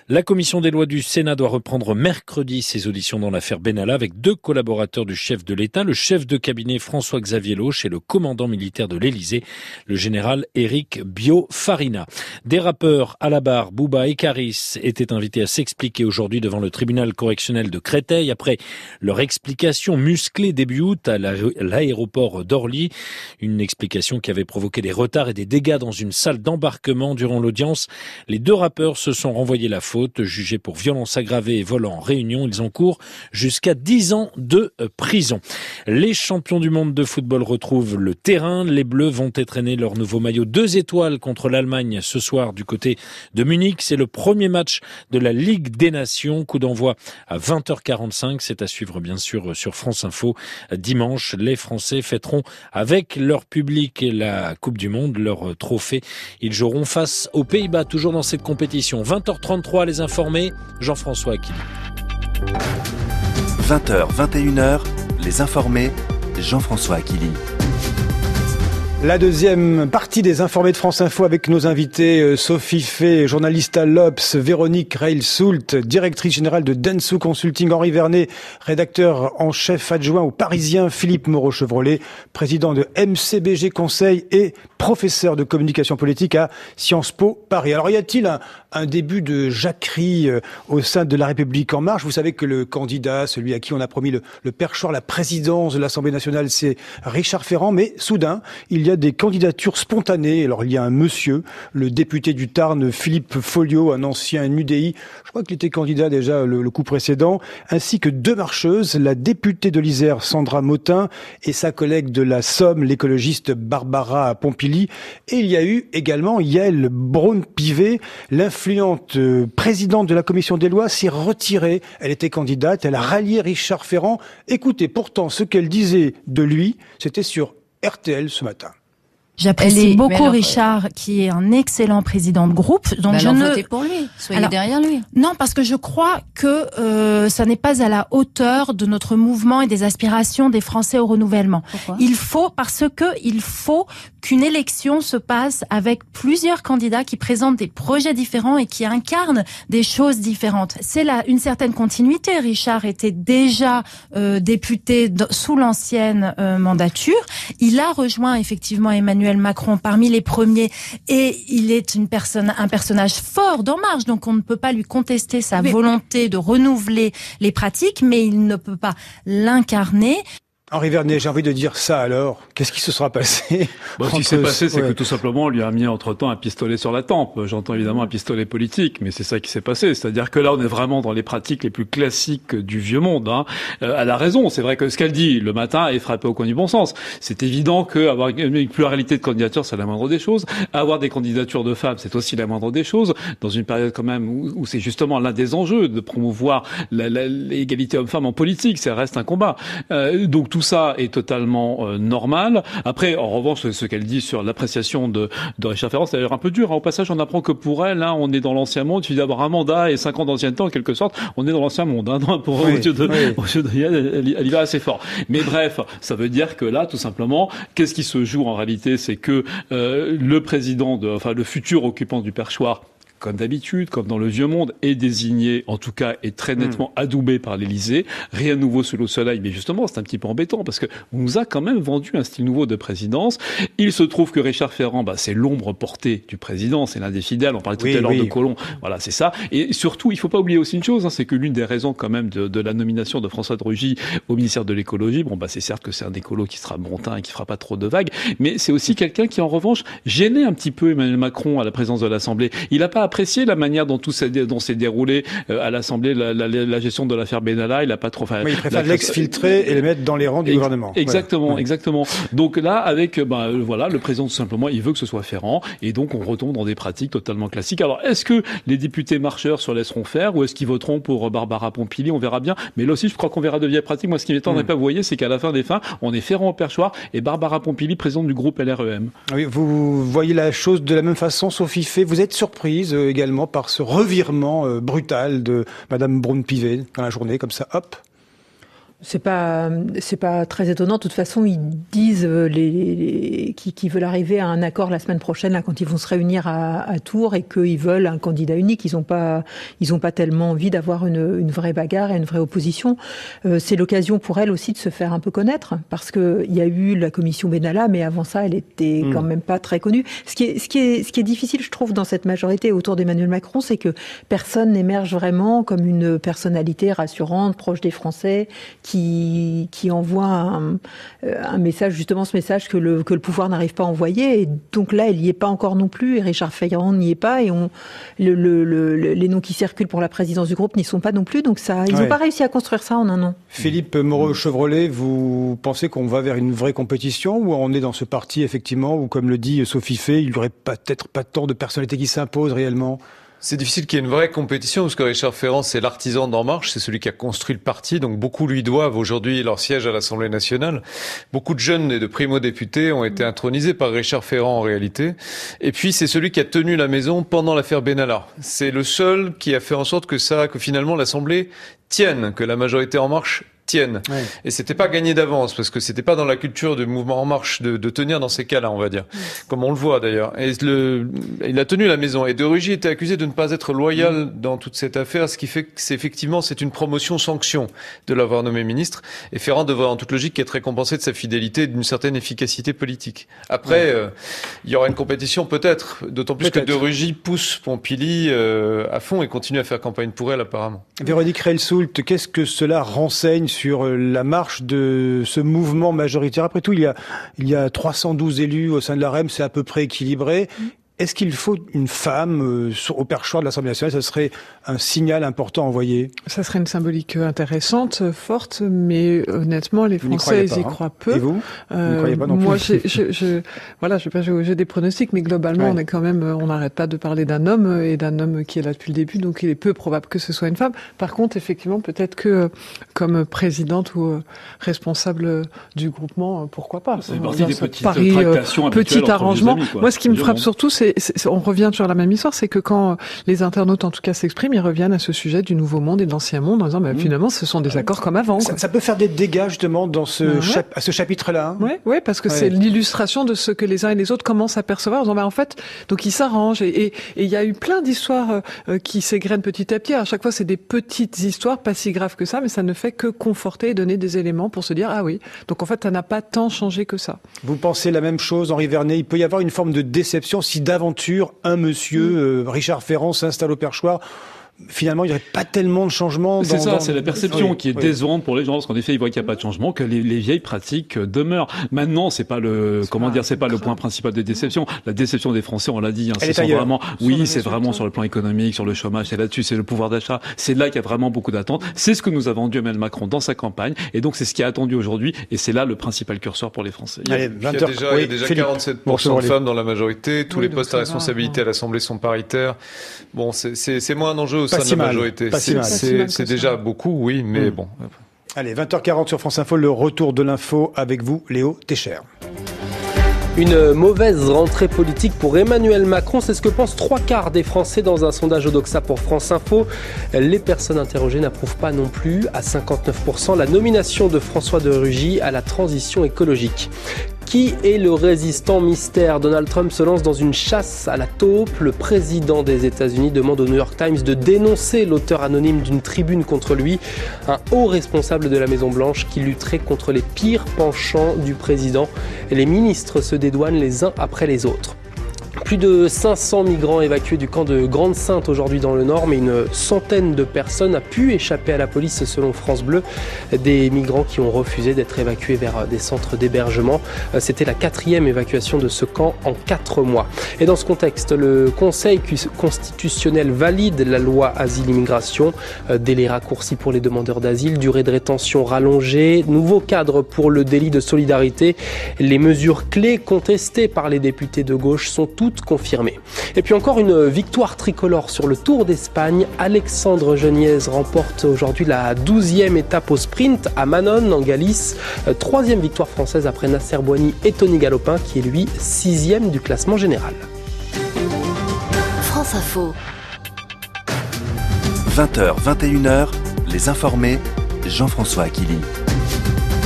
La commission des lois du Sénat doit reprendre mercredi ses auditions dans l'affaire Benalla avec 2 collaborateurs du chef de l'État, le chef de cabinet François-Xavier Lauche et le commandant militaire de l'Élysée, le général Éric Biofarina. Des rappeurs à la barre, Booba et Karis, étaient invités à s'expliquer aujourd'hui devant le tribunal correctionnel de Créteil après leur explication musclée début août à l'aéroport d'Orly. Une explication qui avait provoqué des retards et des dégâts dans une salle d'embarquement durant l'audience. Les 2 rappeurs se sont renvoyés la faute. Jugés pour violence aggravée et vol en réunion, ils encourent jusqu'à 10 ans de prison. Les champions du monde de football retrouvent le terrain. Les Bleus vont étrenner leur nouveau maillot 2 étoiles contre l'Allemagne ce soir du côté de Munich. C'est le premier match de la Ligue des Nations. Coup d'envoi à 20h45. C'est à suivre bien sûr sur France Info. Dimanche, les Français fêteront avec leur public et la Coupe du Monde leur trophée. Ils joueront face aux Pays-Bas, toujours dans cette compétition. 20h33, les informés, Jean-François Aquili. 20h, 21h, les informés, Jean-François Aquili. La deuxième partie des informés de France Info avec nos invités Sophie Fay, journaliste à l'Obs, Véronique Reil-Soult, directrice générale de Dentsu Consulting, Henri Vernet, rédacteur en chef adjoint au Parisien, Philippe Moreau-Chevrolet, président de MCBG Conseil et professeur de communication politique à Sciences Po Paris. Alors y a-t-il un début de jacquerie au sein de La République En Marche? Vous savez que le candidat, celui à qui on a promis le perchoir, la présidence de l'Assemblée nationale, c'est Richard Ferrand, mais soudain, il y a des candidatures spontanées. Alors il y a un monsieur, le député du Tarn, Philippe Folliot, un ancien UDI, je crois qu'il était candidat déjà le coup précédent, ainsi que 2 marcheuses, la députée de l'Isère, Sandra Motin, et sa collègue de la Somme, l'écologiste Barbara Pompili. Et il y a eu également Yael Braun-Pivet, l'influente présidente de la commission des lois, s'est retirée. Elle était candidate, elle a rallié Richard Ferrand. Écoutez pourtant ce qu'elle disait de lui, c'était sur RTL ce matin. J'apprécie beaucoup Richard, qui est un excellent président de groupe. Donc votez pour lui, soyez derrière lui. Non, parce que je crois que ça n'est pas à la hauteur de notre mouvement et des aspirations des Français au renouvellement. Pourquoi ? Il faut qu'une élection se passe avec plusieurs candidats qui présentent des projets différents et qui incarnent des choses différentes. C'est là une certaine continuité. Richard était déjà député sous l'ancienne mandature. Il a rejoint effectivement Emmanuel Macron parmi les premiers et il est un personnage fort d'En Marche, donc on ne peut pas lui contester sa volonté de renouveler les pratiques, mais il ne peut pas l'incarner. Henri Vernet, j'ai envie de dire ça alors. Qu'est-ce qui se sera passé? Ce qui s'est passé, c'est que tout simplement, on lui a mis entre-temps un pistolet sur la tempe. J'entends évidemment un pistolet politique, mais c'est ça qui s'est passé. C'est-à-dire que là, on est vraiment dans les pratiques les plus classiques du vieux monde. Elle a raison. C'est vrai que ce qu'elle dit le matin est frappé au coin du bon sens. C'est évident qu'avoir une pluralité de candidatures, c'est la moindre des choses. Avoir des candidatures de femmes, c'est aussi la moindre des choses. Dans une période quand même où c'est justement l'un des enjeux de promouvoir l'égalité homme-femme en politique. Ça reste un combat. Donc tout ça est totalement normal. Après, en revanche, ce qu'elle dit sur l'appréciation de Richard Ferrand, c'est d'ailleurs un peu dur. Au passage, on apprend que pour elle, on est dans l'ancien monde. Il suffit d'avoir un mandat et 5 ans d'ancienneté, en quelque sorte. On est dans l'ancien monde. Elle y va assez fort. Mais bref, ça veut dire que là, tout simplement, qu'est-ce qui se joue en réalité? C'est que le futur occupant du perchoir, comme d'habitude, comme dans le vieux monde, est désigné, en tout cas, est très nettement adoubé par l'Élysée. Rien de nouveau sous le soleil, mais justement, c'est un petit peu embêtant, parce que on nous a quand même vendu un style nouveau de présidence. Il se trouve que Richard Ferrand, c'est l'ombre portée du président, c'est l'un des fidèles, on parlait tout à l'heure de Colomb, voilà, c'est ça. Et surtout, il faut pas oublier aussi une chose, c'est que l'une des raisons quand même de la nomination de François de Rugy au ministère de l'écologie, c'est certes que c'est un écolo qui sera montain et qui fera pas trop de vagues, mais c'est aussi quelqu'un qui, en revanche, gênait un petit peu Emmanuel Macron à la présidence de l'Assemblée. Il a pas apprécié la manière dont s'est déroulé à l'Assemblée la gestion de l'affaire Benalla. Il a pas trop. Il préfère l'exfiltrer et les mettre dans les rangs du gouvernement. Exactement, exactement. Donc là, avec le président tout simplement, il veut que ce soit Ferrand, et donc on retombe dans des pratiques totalement classiques. Alors, est-ce que les députés marcheurs se laisseront faire, ou est-ce qu'ils voteront pour Barbara Pompili? On verra bien. Mais là aussi, je crois qu'on verra de vieilles pratiques. Moi, ce qui m'étonnerait pas, vous voyez, c'est qu'à la fin des fins, on est Ferrand au perchoir et Barbara Pompili, présidente du groupe LREM. Oui, vous voyez la chose de la même façon, Sophie Fay. Vous êtes surprise également par ce revirement brutal de Madame Braun-Pivet dans la journée, comme ça, hop? C'est pas très étonnant. De toute façon, ils disent qui veulent arriver à un accord la semaine prochaine, là, quand ils vont se réunir à Tours, et qu'ils veulent un candidat unique. Ils ont pas tellement envie d'avoir une vraie bagarre et une vraie opposition. C'est l'occasion pour elle aussi de se faire un peu connaître, parce que il y a eu la commission Benalla, mais avant ça, elle était quand même pas très connue. Ce qui est difficile, je trouve, dans cette majorité autour d'Emmanuel Macron, c'est que personne n'émerge vraiment comme une personnalité rassurante, proche des Français, qui envoie un message, justement ce message que le pouvoir n'arrive pas à envoyer. Et donc là, elle n'y est pas encore non plus, et Richard Ferrand n'y est pas, et les noms qui circulent pour la présidence du groupe n'y sont pas non plus. Donc ça, ils n'ont pas réussi à construire ça en un an. Philippe Moreau-Chevrolet, vous pensez qu'on va vers une vraie compétition, ou on est dans ce parti, effectivement, où, comme le dit Sophie Fay, il n'y aurait peut-être pas tant de personnalités qui s'imposent réellement? C'est difficile qu'il y ait une vraie compétition, parce que Richard Ferrand, c'est l'artisan d'En Marche, c'est celui qui a construit le parti, donc beaucoup lui doivent aujourd'hui leur siège à l'Assemblée nationale. Beaucoup de jeunes et de primo-députés ont été intronisés par Richard Ferrand en réalité. Et puis c'est celui qui a tenu la maison pendant l'affaire Benalla. C'est le seul qui a fait en sorte que finalement l'Assemblée tienne, que la majorité En Marche tienne. Ouais. Et c'était pas gagné d'avance, parce que c'était pas dans la culture du mouvement En Marche de tenir dans ces cas-là, on va dire. Comme on le voit d'ailleurs. Et il a tenu la maison. Et De Rugy était accusé de ne pas être loyal dans toute cette affaire, ce qui fait que c'est une promotion-sanction de l'avoir nommé ministre. Et Ferrand devrait en toute logique être récompensé de sa fidélité et d'une certaine efficacité politique. Après, il y aura une compétition peut-être, d'autant plus que De Rugy pousse Pompili à fond et continue à faire campagne pour elle apparemment. Véronique Reilsoult, qu'est-ce que cela renseigne sur la marche de ce mouvement majoritaire? Après tout, il y a 312 élus au sein de l'AREM, c'est à peu près équilibré. Est-ce qu'il faut une femme au perchoir de l'Assemblée nationale? Ça serait un signal important envoyé. Ça serait une symbolique intéressante, forte, mais honnêtement, les Français, ils y croient peu. Et vous n'y croyez pas non plus? Moi, voilà, je vais pas jouer des pronostics, mais globalement, on n'arrête pas de parler d'un homme, et d'un homme qui est là depuis le début, donc il est peu probable que ce soit une femme. Par contre, effectivement, peut-être que comme présidente ou responsable du groupement, pourquoi pas? C'est partie des petites tractations habituelles petit arrangement. Amis, quoi. Moi, ce qui me frappe surtout, on revient sur la même histoire, c'est que quand les internautes, en tout cas, s'expriment, ils reviennent à ce sujet du nouveau monde et de l'ancien monde en disant, finalement, ce sont des accords comme avant. Ça peut faire des dégâts, justement, dans à ce chapitre-là. Oui, parce que c'est l'illustration de ce que les uns et les autres commencent à percevoir, en disant, en fait, donc ils s'arrangent. Et il y a eu plein d'histoires qui s'égrènent petit à petit. À chaque fois, c'est des petites histoires, pas si graves que ça, mais ça ne fait que conforter et donner des éléments pour se dire, ah oui, donc en fait, ça n'a pas tant changé que ça. Vous pensez la même chose, Henri Vernet? Il peut y avoir une forme de déception si d'aventure, un monsieur, Richard Ferrand, s'installe au perchoir. Finalement, il n'y aurait pas tellement de changements. C'est c'est la perception qui est décevante pour les gens, parce qu'en effet, ils voient qu'il n'y a pas de changement, que les vieilles pratiques demeurent. Maintenant, c'est pas le point principal de déception. La déception des Français, on l'a dit, c'est vraiment, c'est vraiment sur le plan économique, sur le chômage, c'est là-dessus, c'est le pouvoir d'achat. C'est là qu'il y a vraiment beaucoup d'attentes. C'est ce que nous a vendu Emmanuel Macron dans sa campagne, et donc c'est ce qui est attendu aujourd'hui, et c'est là le principal curseur pour les Français. Il y a déjà 47% de femmes dans la majorité. Tous les postes à responsabilité à l'Assemblée sont paritaires. Bon, c'est moins un enjeu au sein de la majorité. C'est déjà beaucoup, oui, mais bon. Allez, 20h40 sur France Info, le retour de l'info avec vous, Léo Técher. Une mauvaise rentrée politique pour Emmanuel Macron, c'est ce que pensent 3/4 des Français dans un sondage Odoxa pour France Info. Les personnes interrogées n'approuvent pas non plus, à 59%, la nomination de François de Rugy à la transition écologique. Qui est le résistant mystère? Donald Trump se lance dans une chasse à la taupe. Le président des États-Unis demande au New York Times de dénoncer l'auteur anonyme d'une tribune contre lui, un haut responsable de la Maison-Blanche qui lutterait contre les pires penchants du président. Et les ministres se dédouanent les uns après les autres. Plus de 500 migrants évacués du camp de Grande-Synthe aujourd'hui dans le Nord, mais une centaine de personnes a pu échapper à la police selon France Bleu. Des migrants qui ont refusé d'être évacués vers des centres d'hébergement. C'était la 4e évacuation de ce camp en 4 mois. Et dans ce contexte, le Conseil constitutionnel valide la loi asile-immigration. Délai raccourci pour les demandeurs d'asile, durée de rétention rallongée, nouveau cadre pour le délit de solidarité. Les mesures clés contestées par les députés de gauche sont toutes confirmées. Et puis encore une victoire tricolore sur le Tour d'Espagne. Alexandre Geniez remporte aujourd'hui la 12e étape au sprint à Manon en Galice. 3e victoire française après Nasser Boigny et Tony Galopin qui est lui 6e du classement général. France Info. 20h, 21h, les informés, Jean-François Aquili.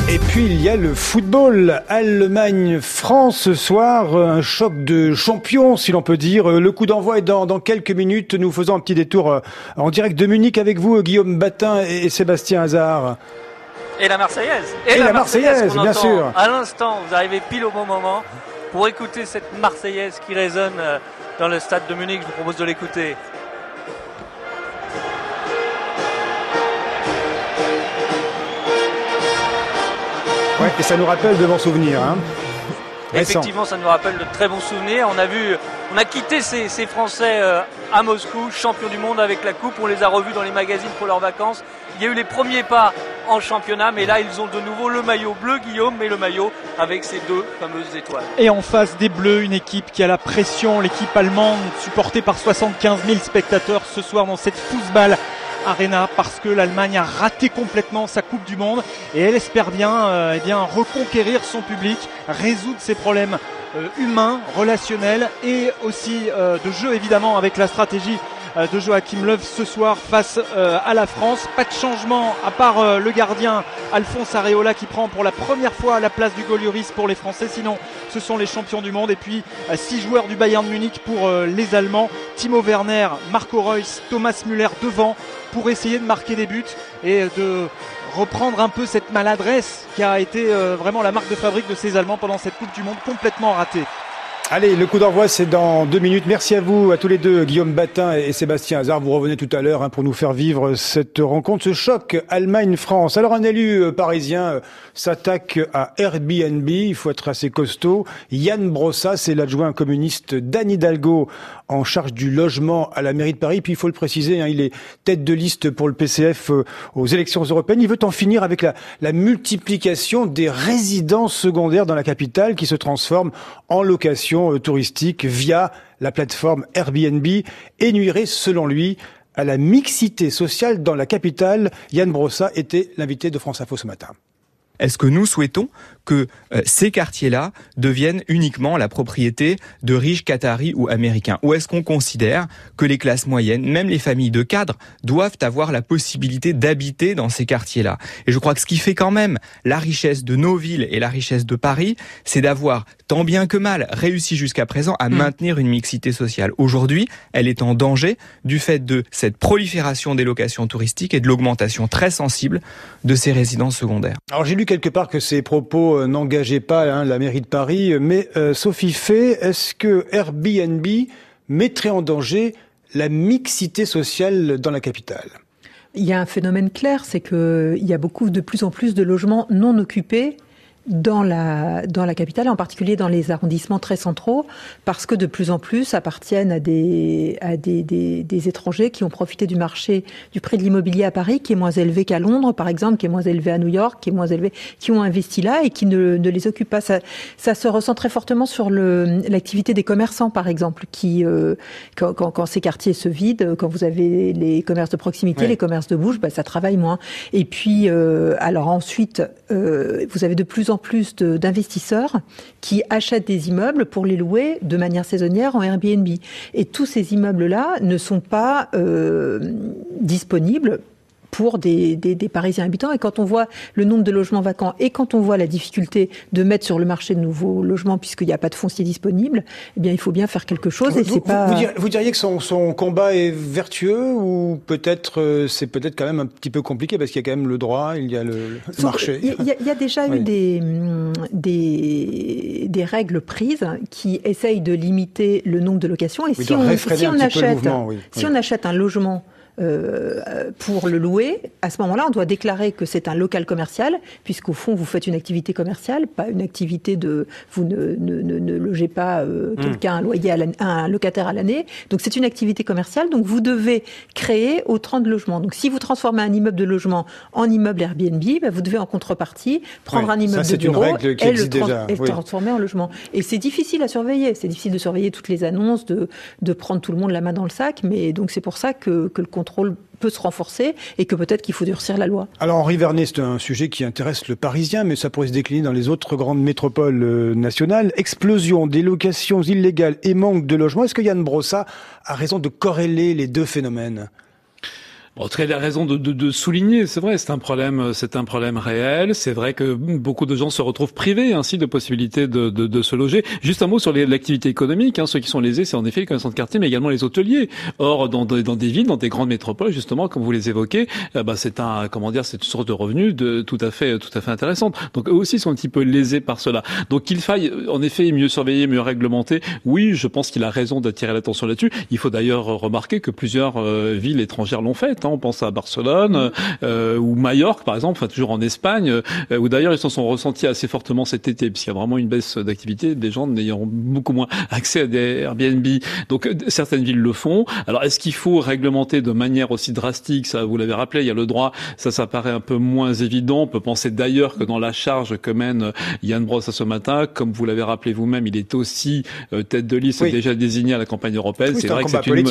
Et puis il y a le football. Allemagne-France ce soir, un choc de champions si l'on peut dire. Le coup d'envoi est dans quelques minutes. Nous faisons un petit détour en direct de Munich avec vous, Guillaume Batin et Sébastien Hazard. Et la Marseillaise. Et la Marseillaise, bien sûr. À l'instant, vous arrivez pile au bon moment pour écouter cette Marseillaise qui résonne dans le stade de Munich. Je vous propose de l'écouter. Ouais, et ça nous rappelle de bons souvenirs. Hein. Effectivement, ça nous rappelle de très bons souvenirs. On a quitté ces Français à Moscou, champions du monde avec la coupe. On les a revus dans les magazines pour leurs vacances. Il y a eu les premiers pas en championnat, mais là, ils ont de nouveau le maillot bleu, Guillaume, mais le maillot avec ces deux fameuses étoiles. Et en face des Bleus, une équipe qui a la pression, l'équipe allemande, supportée par 75 000 spectateurs ce soir dans cette Fußball Arena, parce que l'Allemagne a raté complètement sa Coupe du Monde et elle espère bien, reconquérir son public, résoudre ses problèmes humains, relationnels et aussi de jeu évidemment avec la stratégie de Joachim Löw ce soir face à la France. Pas de changement à part le gardien Alphonse Areola qui prend pour la première fois la place du goal Lloris pour les Français. Sinon, ce sont les champions du monde. Et puis 6 joueurs du Bayern Munich pour les Allemands. Timo Werner, Marco Reus, Thomas Müller devant pour essayer de marquer des buts et de reprendre un peu cette maladresse qui a été vraiment la marque de fabrique de ces Allemands pendant cette Coupe du Monde complètement ratée. Allez, le coup d'envoi, c'est dans 2 minutes. Merci à vous, à tous les deux, Guillaume Batin et Sébastien Hazard. Vous revenez tout à l'heure pour nous faire vivre cette rencontre, ce choc Allemagne-France. Alors, un élu parisien s'attaque à Airbnb. Il faut être assez costaud. Yann Brossa, c'est l'adjoint communiste d'Anne Hidalgo en charge du logement à la mairie de Paris. Puis, il faut le préciser, il est tête de liste pour le PCF aux élections européennes. Il veut en finir avec la multiplication des résidences secondaires dans la capitale qui se transforment en location touristique via la plateforme Airbnb et nuirait, selon lui, à la mixité sociale dans la capitale. Yann Brossa était l'invité de France Info ce matin. Est-ce que nous souhaitons que ces quartiers-là deviennent uniquement la propriété de riches Qataris ou Américains? Ou est-ce qu'on considère que les classes moyennes, même les familles de cadres, doivent avoir la possibilité d'habiter dans ces quartiers-là? Et je crois que ce qui fait quand même la richesse de nos villes et la richesse de Paris, c'est d'avoir, tant bien que mal, réussi jusqu'à présent à maintenir une mixité sociale. Aujourd'hui, elle est en danger du fait de cette prolifération des locations touristiques et de l'augmentation très sensible de ces résidences secondaires. Alors j'ai lu quelque part que ces propos n'engageaient pas la mairie de Paris, mais Sophie Fay, est-ce que Airbnb mettrait en danger la mixité sociale dans la capitale? Il y a un phénomène clair, c'est qu'il y a de plus en plus de logements non occupés dans la capitale, en particulier dans les arrondissements très centraux, parce que de plus en plus appartiennent à des étrangers qui ont profité du marché du prix de l'immobilier à Paris, qui est moins élevé qu'à Londres, par exemple, qui est moins élevé à New York, qui est moins élevé, qui ont investi là et qui ne les occupent pas. Ça se ressent très fortement sur l'activité des commerçants, par exemple, qui quand ces quartiers se vident, quand vous avez les commerces de proximité, les commerces de bouche, ça travaille moins. Et puis, alors ensuite, vous avez de plus en plus d'investisseurs qui achètent des immeubles pour les louer de manière saisonnière en Airbnb. Et tous ces immeubles-là ne sont pas disponibles pour des Parisiens habitants. Et quand on voit le nombre de logements vacants et quand on voit la difficulté de mettre sur le marché de nouveaux logements puisqu'il n'y a pas de foncier disponible, eh bien, il faut bien faire quelque chose. Vous diriez que son combat est vertueux ou c'est peut-être quand même un petit peu compliqué parce qu'il y a quand même le droit, il y a le marché. Il y a déjà eu des règles prises qui essayent de limiter le nombre de locations. Et si on achète un logement pour le louer, à ce moment-là, on doit déclarer que c'est un local commercial, puisqu'au fond, vous faites une activité commerciale, pas une activité vous ne logez pas quelqu'un, un locataire à l'année. Donc, c'est une activité commerciale. Donc, vous devez créer autant de logements. Donc, si vous transformez un immeuble de logement en immeuble Airbnb, vous devez en contrepartie prendre un immeuble de bureau et le transformer en logement. Et c'est difficile à surveiller. C'est difficile de surveiller toutes les annonces, de prendre tout le monde la main dans le sac. Mais donc, c'est pour ça que le contrôle peut se renforcer et que peut-être qu'il faut durcir la loi. Alors Henri Vernet, c'est un sujet qui intéresse le Parisien, mais ça pourrait se décliner dans les autres grandes métropoles nationales. Explosion des locations illégales et manque de logements. Est-ce que Yann Brossa a raison de corréler les deux phénomènes ? En tout cas, il a raison de souligner. C'est vrai, c'est un problème réel. C'est vrai que beaucoup de gens se retrouvent privés ainsi de possibilités de se loger. Juste un mot sur l'activité économique. Ceux qui sont lésés, c'est en effet les commerçants de quartier, mais également les hôteliers. Or, dans des villes, dans des grandes métropoles, justement, comme vous les évoquez, c'est une source de revenus tout à fait intéressante. Donc eux aussi sont un petit peu lésés par cela. Donc qu'il faille en effet mieux surveiller, mieux réglementer. Oui, je pense qu'il a raison d'attirer l'attention là-dessus. Il faut d'ailleurs remarquer que plusieurs villes étrangères l'ont fait. On pense à Barcelone ou Majorque, par exemple, toujours en Espagne, où d'ailleurs ils s'en sont ressentis assez fortement cet été, puisqu'il y a vraiment une baisse d'activité, des gens n'ayant beaucoup moins accès à des Airbnb. Donc certaines villes le font. Alors est-ce qu'il faut réglementer de manière aussi drastique? Ça, vous l'avez rappelé, il y a le droit. Ça paraît un peu moins évident. On peut penser d'ailleurs que dans la charge que mène Yann Brossa ce matin, comme vous l'avez rappelé vous-même, il est aussi tête de liste déjà désigné à la campagne européenne. Oui, c'est vrai que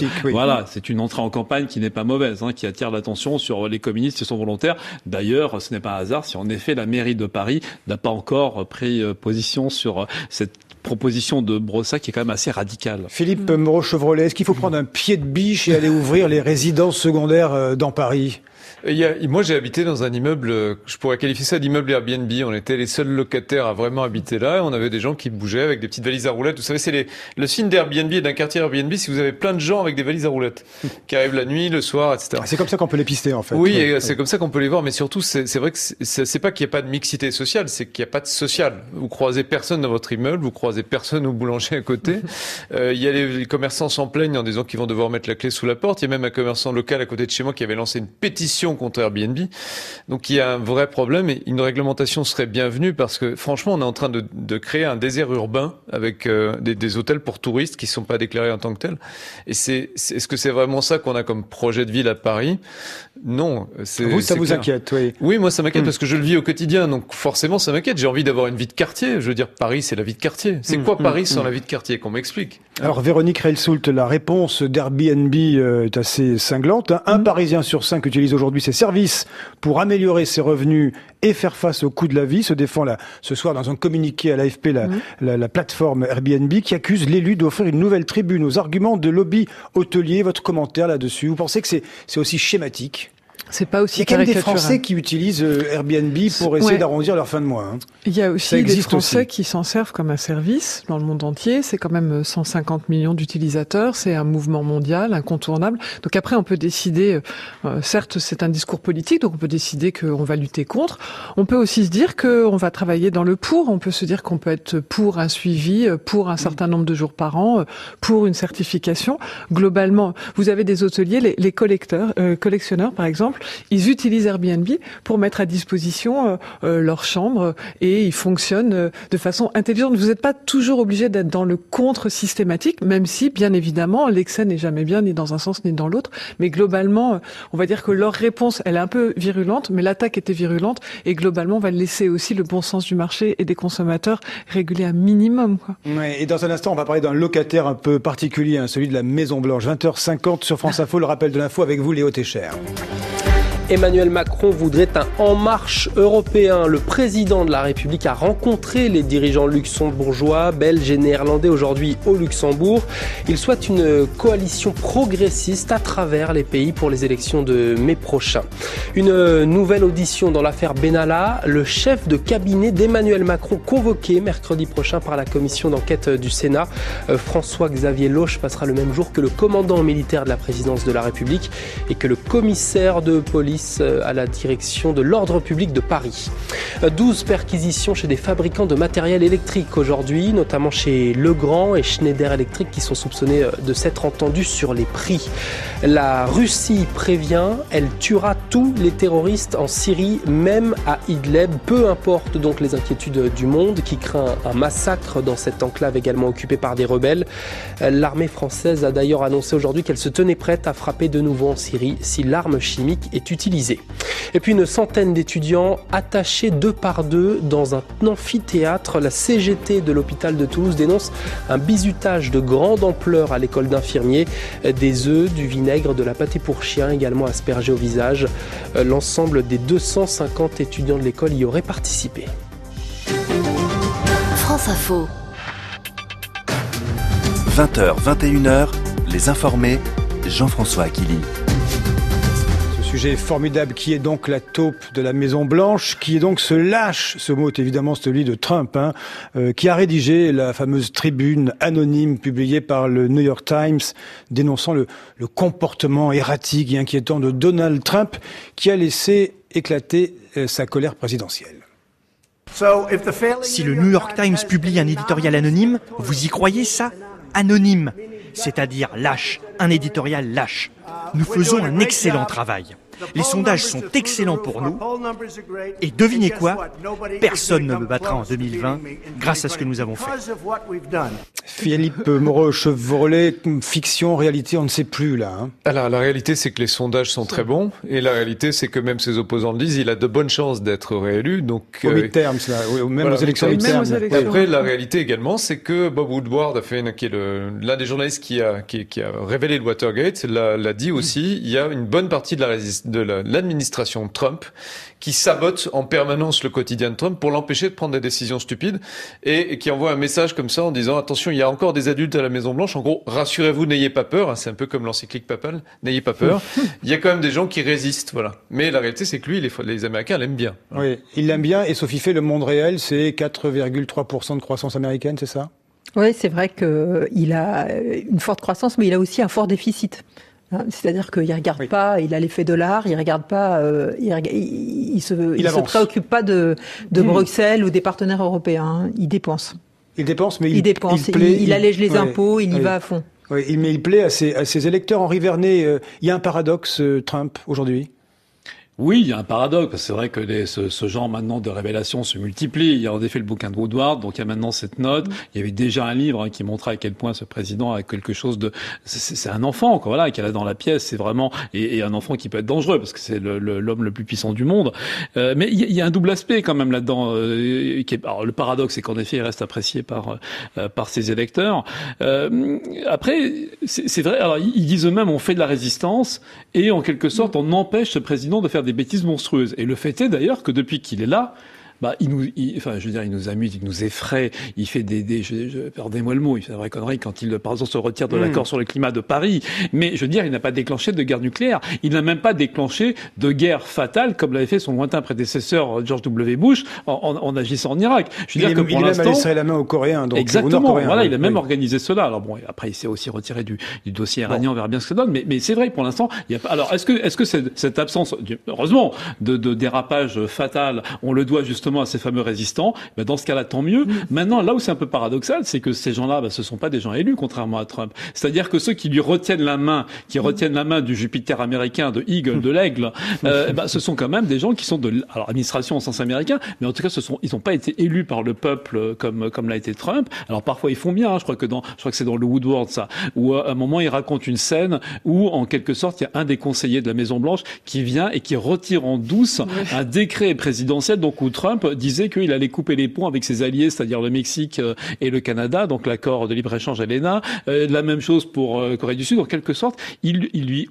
c'est une entrée en campagne qui n'est pas mauvaise, qui attire l'attention sur les communistes qui sont volontaires. D'ailleurs, ce n'est pas un hasard si en effet la mairie de Paris n'a pas encore pris position sur cette proposition de Brossa qui est quand même assez radicale. Philippe Moreau-Chevrolet, est-ce qu'il faut prendre un pied de biche et aller ouvrir les résidences secondaires dans Paris? Moi, j'ai habité dans un immeuble, je pourrais qualifier ça d'immeuble Airbnb. On était les seuls locataires à vraiment habiter là. Et on avait des gens qui bougeaient avec des petites valises à roulettes. Vous savez, c'est le signe d'Airbnb et d'un quartier Airbnb, si vous avez plein de gens avec des valises à roulettes qui arrivent la nuit, le soir, etc. C'est comme ça qu'on peut les pister, en fait. Oui, et c'est comme ça qu'on peut les voir. Mais surtout, c'est vrai que c'est pas qu'il n'y a pas de mixité sociale, c'est qu'il n'y a pas de social. Vous croisez personne dans votre immeuble, vous croisez personne au boulanger à côté. Il y a les commerçants s'en plaignent en disant qu'ils vont devoir mettre la clé sous la porte. Il y a même un commerçant local à côté de chez moi qui avait lancé une pétition contre Airbnb. Donc il y a un vrai problème et une réglementation serait bienvenue parce que franchement on est en train de créer un désert urbain avec des hôtels pour touristes qui ne sont pas déclarés en tant que tels. Et est-ce que c'est vraiment ça qu'on a comme projet de ville à Paris? Non. Ça vous inquiète, oui. Oui, moi ça m'inquiète parce que je le vis au quotidien, donc forcément ça m'inquiète. J'ai envie d'avoir une vie de quartier. Je veux dire, Paris c'est la vie de quartier. C'est quoi Paris sans la vie de quartier? Qu'on m'explique. Alors Véronique Reilsoult, la réponse d'Airbnb est assez cinglante. Un Parisien sur 5 utilise aujourd'hui ses services pour améliorer ses revenus et faire face au coût de la vie, se défend ce soir dans un communiqué à l'AFP la plateforme Airbnb qui accuse l'élu d'offrir une nouvelle tribune aux arguments de lobby hôtelier. Votre commentaire là-dessus? Vous pensez que c'est aussi schématique? C'est pas aussi caricatural. Il y a quand même des Français qui utilisent Airbnb pour essayer d'arrondir leur fin de mois. Il y a aussi des Français qui s'en servent comme un service dans le monde entier. C'est quand même 150 millions d'utilisateurs. C'est un mouvement mondial, incontournable. Donc après, on peut décider, certes, c'est un discours politique, donc on peut décider qu'on va lutter contre. On peut aussi se dire qu'on va travailler dans le pour. On peut se dire qu'on peut être pour un suivi, pour un certain nombre de jours par an, pour une certification. Globalement, vous avez des hôteliers, les collectionneurs, par exemple, ils utilisent Airbnb pour mettre à disposition leur chambre et ils fonctionnent de façon intelligente. Vous n'êtes pas toujours obligé d'être dans le contre systématique, même si, bien évidemment, l'excès n'est jamais bien ni dans un sens ni dans l'autre. Mais globalement, on va dire que leur réponse, elle est un peu virulente, mais l'attaque était virulente et globalement, on va laisser aussi le bon sens du marché et des consommateurs réguler un minimum. Ouais, et dans un instant, on va parler d'un locataire un peu particulier, celui de la Maison Blanche. 20h50 sur France Info, le rappel de l'info avec vous, Léo Técher. Emmanuel Macron voudrait un En Marche européen. Le président de la République a rencontré les dirigeants luxembourgeois, belges et néerlandais aujourd'hui au Luxembourg. Il souhaite une coalition progressiste à travers les pays pour les élections de mai prochain. Une nouvelle audition dans l'affaire Benalla. Le chef de cabinet d'Emmanuel Macron convoqué mercredi prochain par la commission d'enquête du Sénat. François-Xavier Loche passera le même jour que le commandant militaire de la présidence de la République et que le commissaire de police à la direction de l'ordre public de Paris. 12 perquisitions chez des fabricants de matériel électrique aujourd'hui, notamment chez Legrand et Schneider Electric qui sont soupçonnés de s'être entendus sur les prix. La Russie prévient, elle tuera tous les terroristes en Syrie, même à Idlib. Peu importe donc les inquiétudes du monde qui craint un massacre dans cette enclave également occupée par des rebelles. L'armée française a d'ailleurs annoncé aujourd'hui qu'elle se tenait prête à frapper de nouveau en Syrie si l'arme chimique est utilisée. Et puis une centaine d'étudiants attachés 2 par 2 dans un amphithéâtre. La CGT de l'hôpital de Toulouse dénonce un bizutage de grande ampleur à l'école d'infirmiers. Des œufs, du vinaigre, de la pâtée pour chien également aspergés au visage. L'ensemble des 250 étudiants de l'école y auraient participé. France Info. 20h, 21h, les informés, Jean-François Akili. jugé formidable. Qui est donc la taupe de la Maison Blanche? Qui est donc ce lâche? Ce mot est évidemment celui de Trump, qui a rédigé la fameuse tribune anonyme publiée par le New York Times, dénonçant le comportement erratique et inquiétant de Donald Trump, qui a laissé éclater sa colère présidentielle. Si le New York Times publie un éditorial anonyme, vous y croyez ça? Anonyme, c'est-à-dire lâche, un éditorial lâche. Nous faisons un excellent travail. Les sondages sont excellents pour nous. Et devinez quoi? Personne ne me battra en 2020 grâce à ce que nous avons fait. Philippe Moreau-Chevrolet, fiction, réalité, on ne sait plus là. Alors la réalité, c'est que les sondages sont très bons, et la réalité, c'est que même ses opposants le disent, il a de bonnes chances d'être réélu. Donc au midterms, là, ou même aux élections midterms. Après, la réalité également, c'est que Bob Woodward qui est l'un des journalistes qui a révélé le Watergate, l'a dit aussi. Il y a une bonne partie de l'administration Trump qui sabote en permanence le quotidien de Trump pour l'empêcher de prendre des décisions stupides, et qui envoie un message comme ça en disant attention, il y a encore des adultes à la Maison Blanche, en gros rassurez-vous, n'ayez pas peur, c'est un peu comme l'encyclique papale, n'ayez pas peur, il y a quand même des gens qui résistent, voilà. Mais la réalité, c'est que lui, les Américains l'aiment bien. Oui, il l'aime bien, et Sophie fait le monde réel, c'est 4,3% de croissance américaine, c'est ça? Oui, c'est vrai qu'il a une forte croissance, mais il a aussi un fort déficit. C'est-à-dire qu'il ne regarde pas, il a l'effet dollar, il regarde pas, il se préoccupe pas de Bruxelles ou des partenaires européens. Il dépense. Il dépense, mais il allège les impôts, il y va à fond. Oui, mais il plaît à ses électeurs. Henri Vernet, il y a un paradoxe, Trump, aujourd'hui. Oui, il y a un paradoxe. C'est vrai que ce genre maintenant de révélations se multiplie. Il y a en effet le bouquin de Woodward, donc il y a maintenant cette note. Il y avait déjà un livre qui montrait à quel point ce président a quelque chose de... C'est un enfant, quoi, voilà, qu'elle a dans la pièce. C'est vraiment... Et un enfant qui peut être dangereux, parce que c'est l'homme le plus puissant du monde. Mais il y a un double aspect quand même là-dedans. Alors, le paradoxe, c'est qu'en effet, il reste apprécié par ses électeurs. Après, c'est vrai, alors ils disent eux-mêmes, on fait de la résistance, et en quelque sorte, on empêche ce président de faire des bêtises monstrueuses. Et le fait est d'ailleurs que depuis qu'il est là, il nous amuse, il nous effraie, il fait pardonnez-moi le mot, il fait des vraies conneries quand il, par exemple, se retire de l'accord sur le climat de Paris. Mais, je veux dire, il n'a pas déclenché de guerre nucléaire. Il n'a même pas déclenché de guerre fatale, comme l'avait fait son lointain prédécesseur, George W. Bush, en agissant en Irak. Je veux dire que pour l'instant. Il a laissé la main aux Coréens, donc. Exactement. Voilà, il a même organisé cela. Alors bon, après, il s'est aussi retiré du dossier iranien, on verra bien ce que ça donne. Mais c'est vrai, pour l'instant, il y a pas, alors, est-ce que cette absence, heureusement, de dérapage fatal, on le doit justement à ces fameux résistants? Ben dans ce cas-là, tant mieux. Maintenant, là où c'est un peu paradoxal, c'est que ces gens-là, ce sont pas des gens élus, contrairement à Trump. C'est-à-dire que ceux qui lui retiennent la main, du Jupiter américain, de Eagle, de l'Aigle, ce sont quand même des gens qui sont alors administration au sens américain, mais en tout cas, ils n'ont pas été élus par le peuple comme l'a été Trump. Alors parfois ils font bien. Je crois que c'est dans le Woodward ça, où à un moment il raconte une scène où en quelque sorte il y a un des conseillers de la Maison Blanche qui vient et qui retire en douce un décret présidentiel, donc où Trump disait qu'il allait couper les ponts avec ses alliés, c'est-à-dire le Mexique et le Canada, donc l'accord de libre-échange à l'ENA. La même chose pour Corée du Sud. En quelque sorte, il lui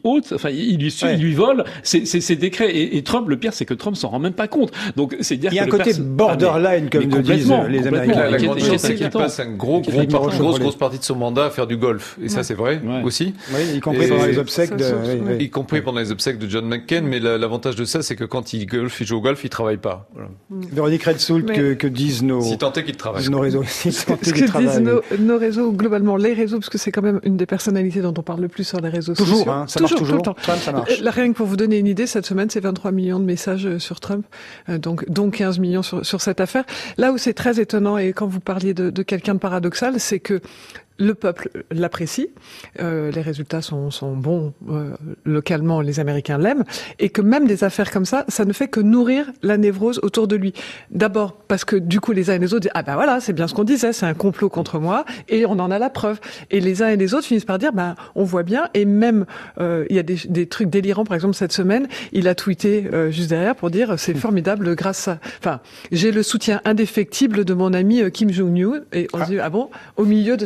vole ces décrets. Et Trump, le pire, c'est que Trump s'en rend même pas compte. Donc, c'est dire il y a un côté borderline, comme le disent les Américains. La grande chose, c'est qu'il passe une grosse partie de son mandat à faire du golf. Et ça, c'est vrai aussi. Oui, y compris pendant les obsèques y compris pendant les obsèques de John McCain. Mais l'avantage de ça, c'est que quand il joue au golf, il travaille pas. Voilà. Véronique Redsoult, que disent nos... Si tant est qu'ils travaillent. Nos réseaux. Ce que disent nos réseaux, ou globalement les réseaux, parce que c'est quand même une des personnalités dont on parle le plus sur les réseaux sociaux. Ça marche toujours. Tout le temps. Trump, ça marche. Rien que pour vous donner une idée, cette semaine, c'est 23 millions de messages sur Trump, donc 15 millions sur cette affaire. Là où c'est très étonnant, et quand vous parliez de quelqu'un de paradoxal, c'est que le peuple l'apprécie, les résultats sont bons localement, les Américains l'aiment, et que même des affaires comme ça ne fait que nourrir la névrose autour de lui. D'abord parce que du coup les uns et les autres disent voilà, c'est bien ce qu'on disait, c'est un complot contre moi, et on en a la preuve. Et les uns et les autres finissent par dire on voit bien, et même il y a des trucs délirants. Par exemple, cette semaine, il a tweeté juste derrière pour dire c'est formidable grâce à... j'ai le soutien indéfectible de mon ami Kim Jong-un, et on se dit au milieu de cette histoire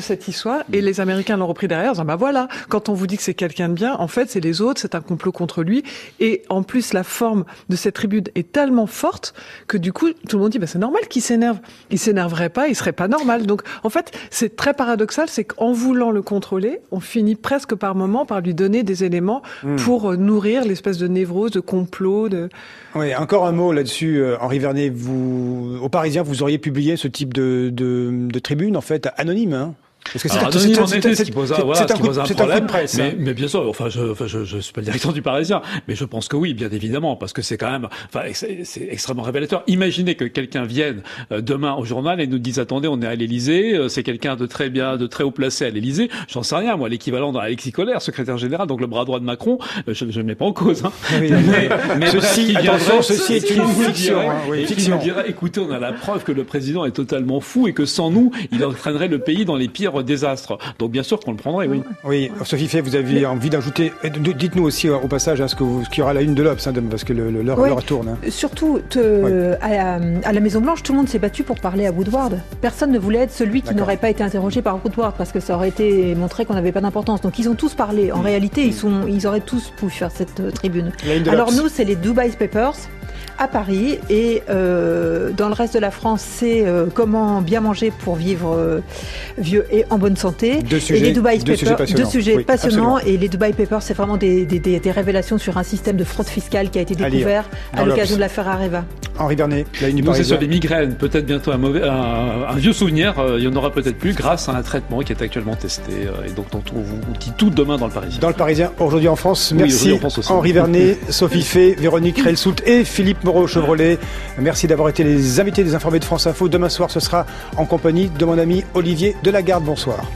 soir, et les Américains l'ont repris derrière, en disant, voilà, quand on vous dit que c'est quelqu'un de bien, en fait, c'est les autres, c'est un complot contre lui, et en plus, la forme de cette tribune est tellement forte que du coup, tout le monde dit, c'est normal qu'il s'énerve. Il s'énerverait pas, il serait pas normal. Donc, en fait, c'est très paradoxal, c'est qu'en voulant le contrôler, on finit presque par moment par lui donner des éléments pour nourrir l'espèce de névrose, de complot, Oui, encore un mot là-dessus, Henri Vernet. Au Parisien, vous auriez publié ce type de tribune, en fait, anonyme, hein? Parce que c'est ce qui pose un problème. Presse, mais bien sûr, je suis pas le directeur du Parisien, mais je pense que oui, bien évidemment, parce que c'est quand même, c'est extrêmement révélateur. Imaginez que quelqu'un vienne demain au journal et nous dise, attendez, on est à l'Élysée, c'est quelqu'un de très haut placé à l'Élysée. J'en sais rien, moi, l'équivalent d'Alexis Kohler, secrétaire général, donc le bras droit de Macron, je ne mets pas en cause, hein. Oui, mais ceci est une fiction, Il nous dirait, écoutez, on a la preuve que le président est totalement fou et que sans nous, il entraînerait le pays dans les pires désastre. Donc bien sûr qu'on le prendrait, oui. Oui, Sophie Fay, vous aviez envie d'ajouter, dites-nous aussi au passage ce qu'il y aura à la une de l'Obs, parce que l'heure tourne. Hein. Surtout, à la Maison-Blanche, tout le monde s'est battu pour parler à Woodward. Personne ne voulait être celui qui n'aurait pas été interrogé par Woodward, parce que ça aurait été montré qu'on n'avait pas d'importance. Donc ils ont tous parlé. En réalité, ils auraient tous pu faire cette tribune. Alors nous, c'est les Dubai Papers à Paris, et dans le reste de la France, c'est comment bien manger pour vivre vieux et en bonne santé. Deux sujets passionnants. Et les Dubai Papers, c'est vraiment des révélations sur un système de fraude fiscale qui a été découvert à l'occasion de l'affaire Areva. Henri Bernet, la une du Parisien. C'est sur les migraines, peut-être bientôt un vieux souvenir, il y en aura peut-être plus, grâce à un traitement qui est actuellement testé, et donc dont on vous dit tout demain dans le Parisien. Dans le Parisien, aujourd'hui en France. Merci Henri Vernet, Sophie Fay, Véronique Reilsoult et Philippe Moreau-Chevrolet. Merci d'avoir été les invités des Informés de France Info. Demain soir, ce sera en compagnie de mon ami Olivier Delagarde. Bonsoir.